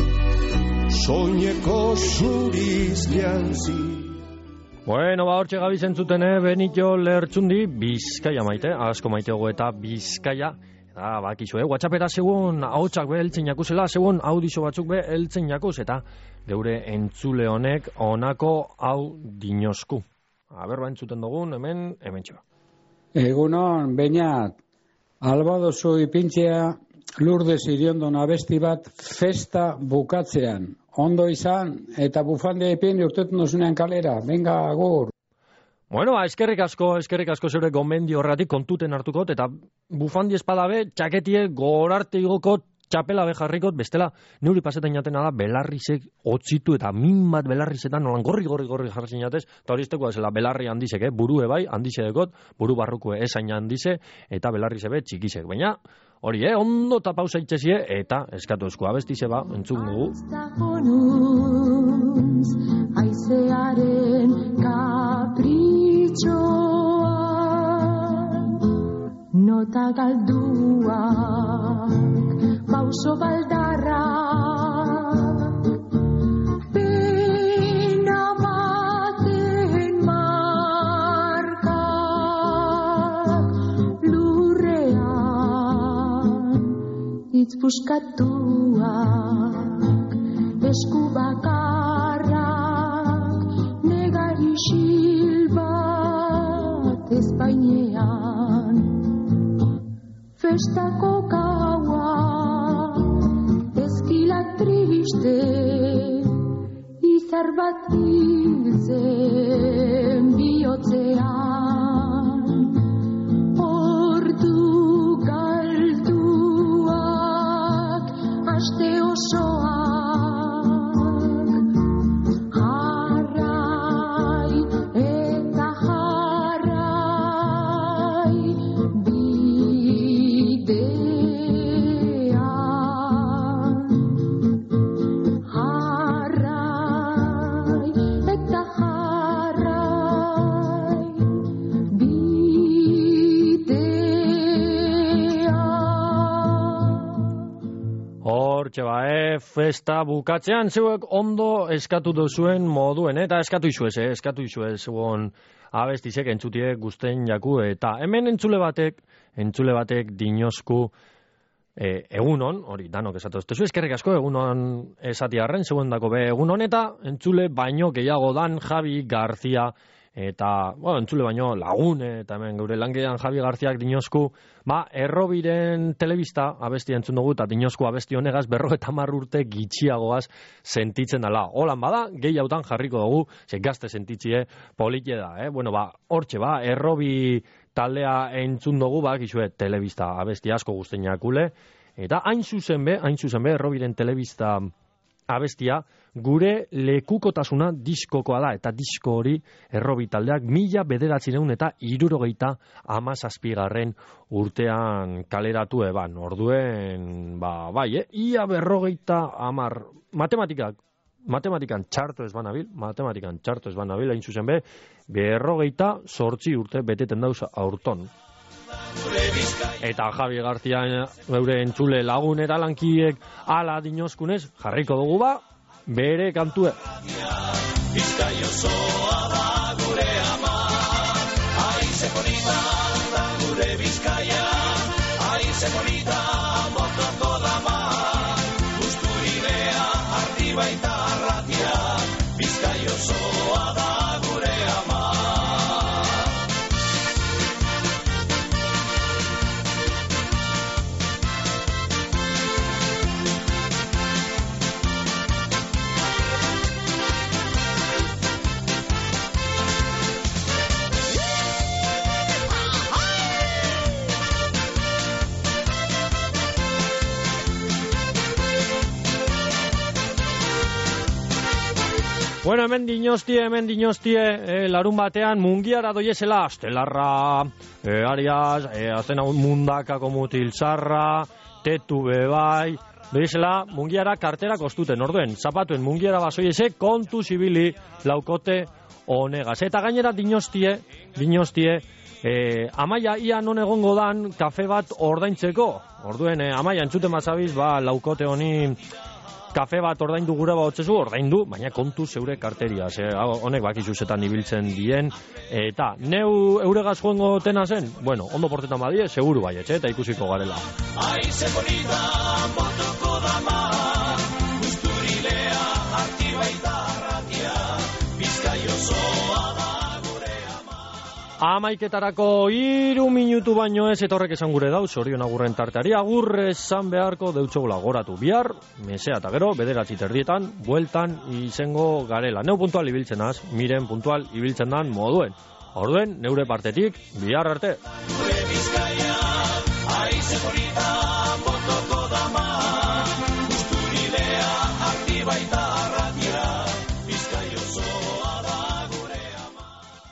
soineko zuriz jantzi. Bueno, ba, hortxe gabi zentzuten, eh? Benito Lertxundi, Bizkaia maite, asko maite hogo eta Bizkaia. Da, bakizu, eh? WhatsAppera segun hautsak be heltzen jakuzela, segun audizo batzuk be heltzen jakuz, eta geure entzule honek honako hau dinosku. Aber, ba, entzuten dugun, hemen, hemen txoa. Egunon, Beñat, alba dozu ipintzea Lourdes Iriondon abesti bat festa bukatzean. Ondo izan, eta bufandea ipin urtetun dozunean kalera. Venga, agur. Bueno, ba, eskerrik asko, eskerrik asko zeure gomendio horretik kontuten hartukot, eta bufandi espadabe, txaketie gorarte igoko txapela bejarrikot, bestela, neuri pasetan jatena da, belarrizek otzitu eta min bat belarrizetan, nolan gorri, gorri, gorri jarrazen jatez, eta hori izteko ezela, belarri handizek, eh? Burue bai, handize dekot, buru barrukue esain handize, eta belarrize be txikizek, baina, hori, eh? Ondo eta pausa itxezie, eta eskatu esku abestize ba, entzun dugu. Aizearen kapritxoa, nota galduak, pauso baldarra, pena baten markak, lurrean hitz puskatuak, esku bakarrak, negari xil bat ezpainean, festako gaua, ezkila triste, izar bat hiltzen bihotzean, ordu galduak, aste osoak, jarrai eta jarrai, Ba, e, festa bukatzean zeuek ondo eskatu duzuen moduen, eta eskatu izuez, eh? eskatu izuez zeuon abestizek entzutie guzten jaku, eta hemen entzule batek, entzule batek dinosku e, egunon, hori danok esatu ez tezu, eskerrik asko egunon esatiarren, zeuon dako be egunon, eta entzule baino gehiago dan Javi Garzia, eta, bueno, entzule baino lagune, eta hemen gure langilean Javi Garziak dinosku, ba, errobiren telebista abesti entzun dugu, eta dinosku abesti honegaz berro eta marrurte gitxiagoaz sentitzen dela. Holan bada, gehi hautan jarriko dugu, ze gazte sentitzie politie da, eh? Bueno, ba, hortxe, ba, errobi taldea entzun dugu, ba, gizue, telebista abesti asko guztien jakule, eta hain zuzen be, hain zuzen be, errobiren telebista abestia, gure lekukotasuna diskokoa da, eta disko hori errobi taldeak mila bederatzireun eta irurogeita amazazpigarren urtean kaleratu eban. Orduen, ba, bai, eh? Ia berrogeita amar, matematikak, matematikan txarto ez banabil, matematikan txarto ez banabil, hain zuzen be, berrogeita sortzi urte beteten dauz aurton. Eta Javi Garzia geure entzule lagun eta lankiek ala dinoskunez jarriko dugu ba, bere kantue. Bizkai osoa da gure ama, aize bonita da gure Bizkaia, aize bonita motoko dama, guzturidea ardi baita arratia, Bizkai osoa da gure ama. Bueno, hemen dinostie, hemen dinostie, eh, larun batean mungiara doiezela, astelarra, eh, ariaz, eh, azten hau mundakako mutilzarra, tetu bebai, doiezela mungiara kartera kostuten, orduen, zapatuen mungiara basoieze kontu zibili laukote honegaz. Eta gainera dinostie, dinostie, E, Amaia ia non egongo dan kafe bat ordaintzeko. Orduen, e, Amaia, entzuten mazabiz, ba, laukote honi kafe bat ordaindu gure ba hotzezu, ordaindu, baina kontu zeure karteria. Ze, honek bakizuzetan ibiltzen dien. Eta, neu euregaz joengo tena zen? Bueno, ondo portetan badie, seguru baietxe, eta ikusiko garela. Aize bonita, motoko dama, gusturilea, aktibaita arratia, bizkaiozoa da gure ama. Amaiketarako hiru minutu baino ez, eta horrek esan gure dauz, orion agurren tarteari, agur esan beharko deutxogula goratu bihar, mesea eta gero, bederatzi terdietan, bueltan izengo garela. Neu puntual ibiltzen az, miren puntual ibiltzen dan moduen. Orduen, neure partetik, bihar arte. Gure Bizkaia, aize bonita, motoko dama, gusturilea, aktibaita arratia, bizkaiozoa da gure ama.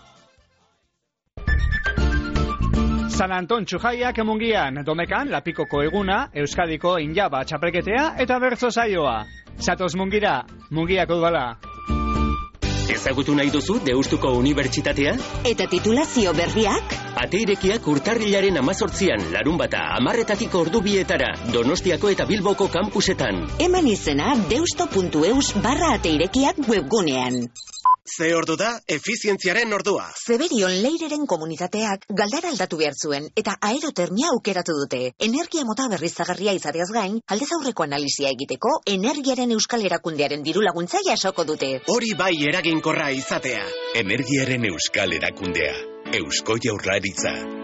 San Anton Txujaiak emungian, domekan, lapikoko eguna, Euskadiko injaba txapelketea eta bertso saioa. Zatoz mungira, mungiako udala. Ezagutu nahi duzu Deustuko Unibertsitatea? Eta titulazio berriak? Ate irekiak urtarrilaren amazortzian, larun bata, amarretatik ordu bietara, Donostiako eta Bilboko kampusetan. Eman izena deusto puntu eus barra ate irekiak webgunean. Ze ordu da, efizientziaren ordua. Zeberion Leireren komunitateak galdara aldatu behar zuen eta aerotermia aukeratu dute. Energia mota berriztagarria izateaz gain, aldez aurreko analizia egiteko, Energiaren Euskal Erakundearen diru laguntza jasoko dute. Hori bai eraginkorra izatea. Energiaren Euskal Erakundea. Eusko Jaurlaritza.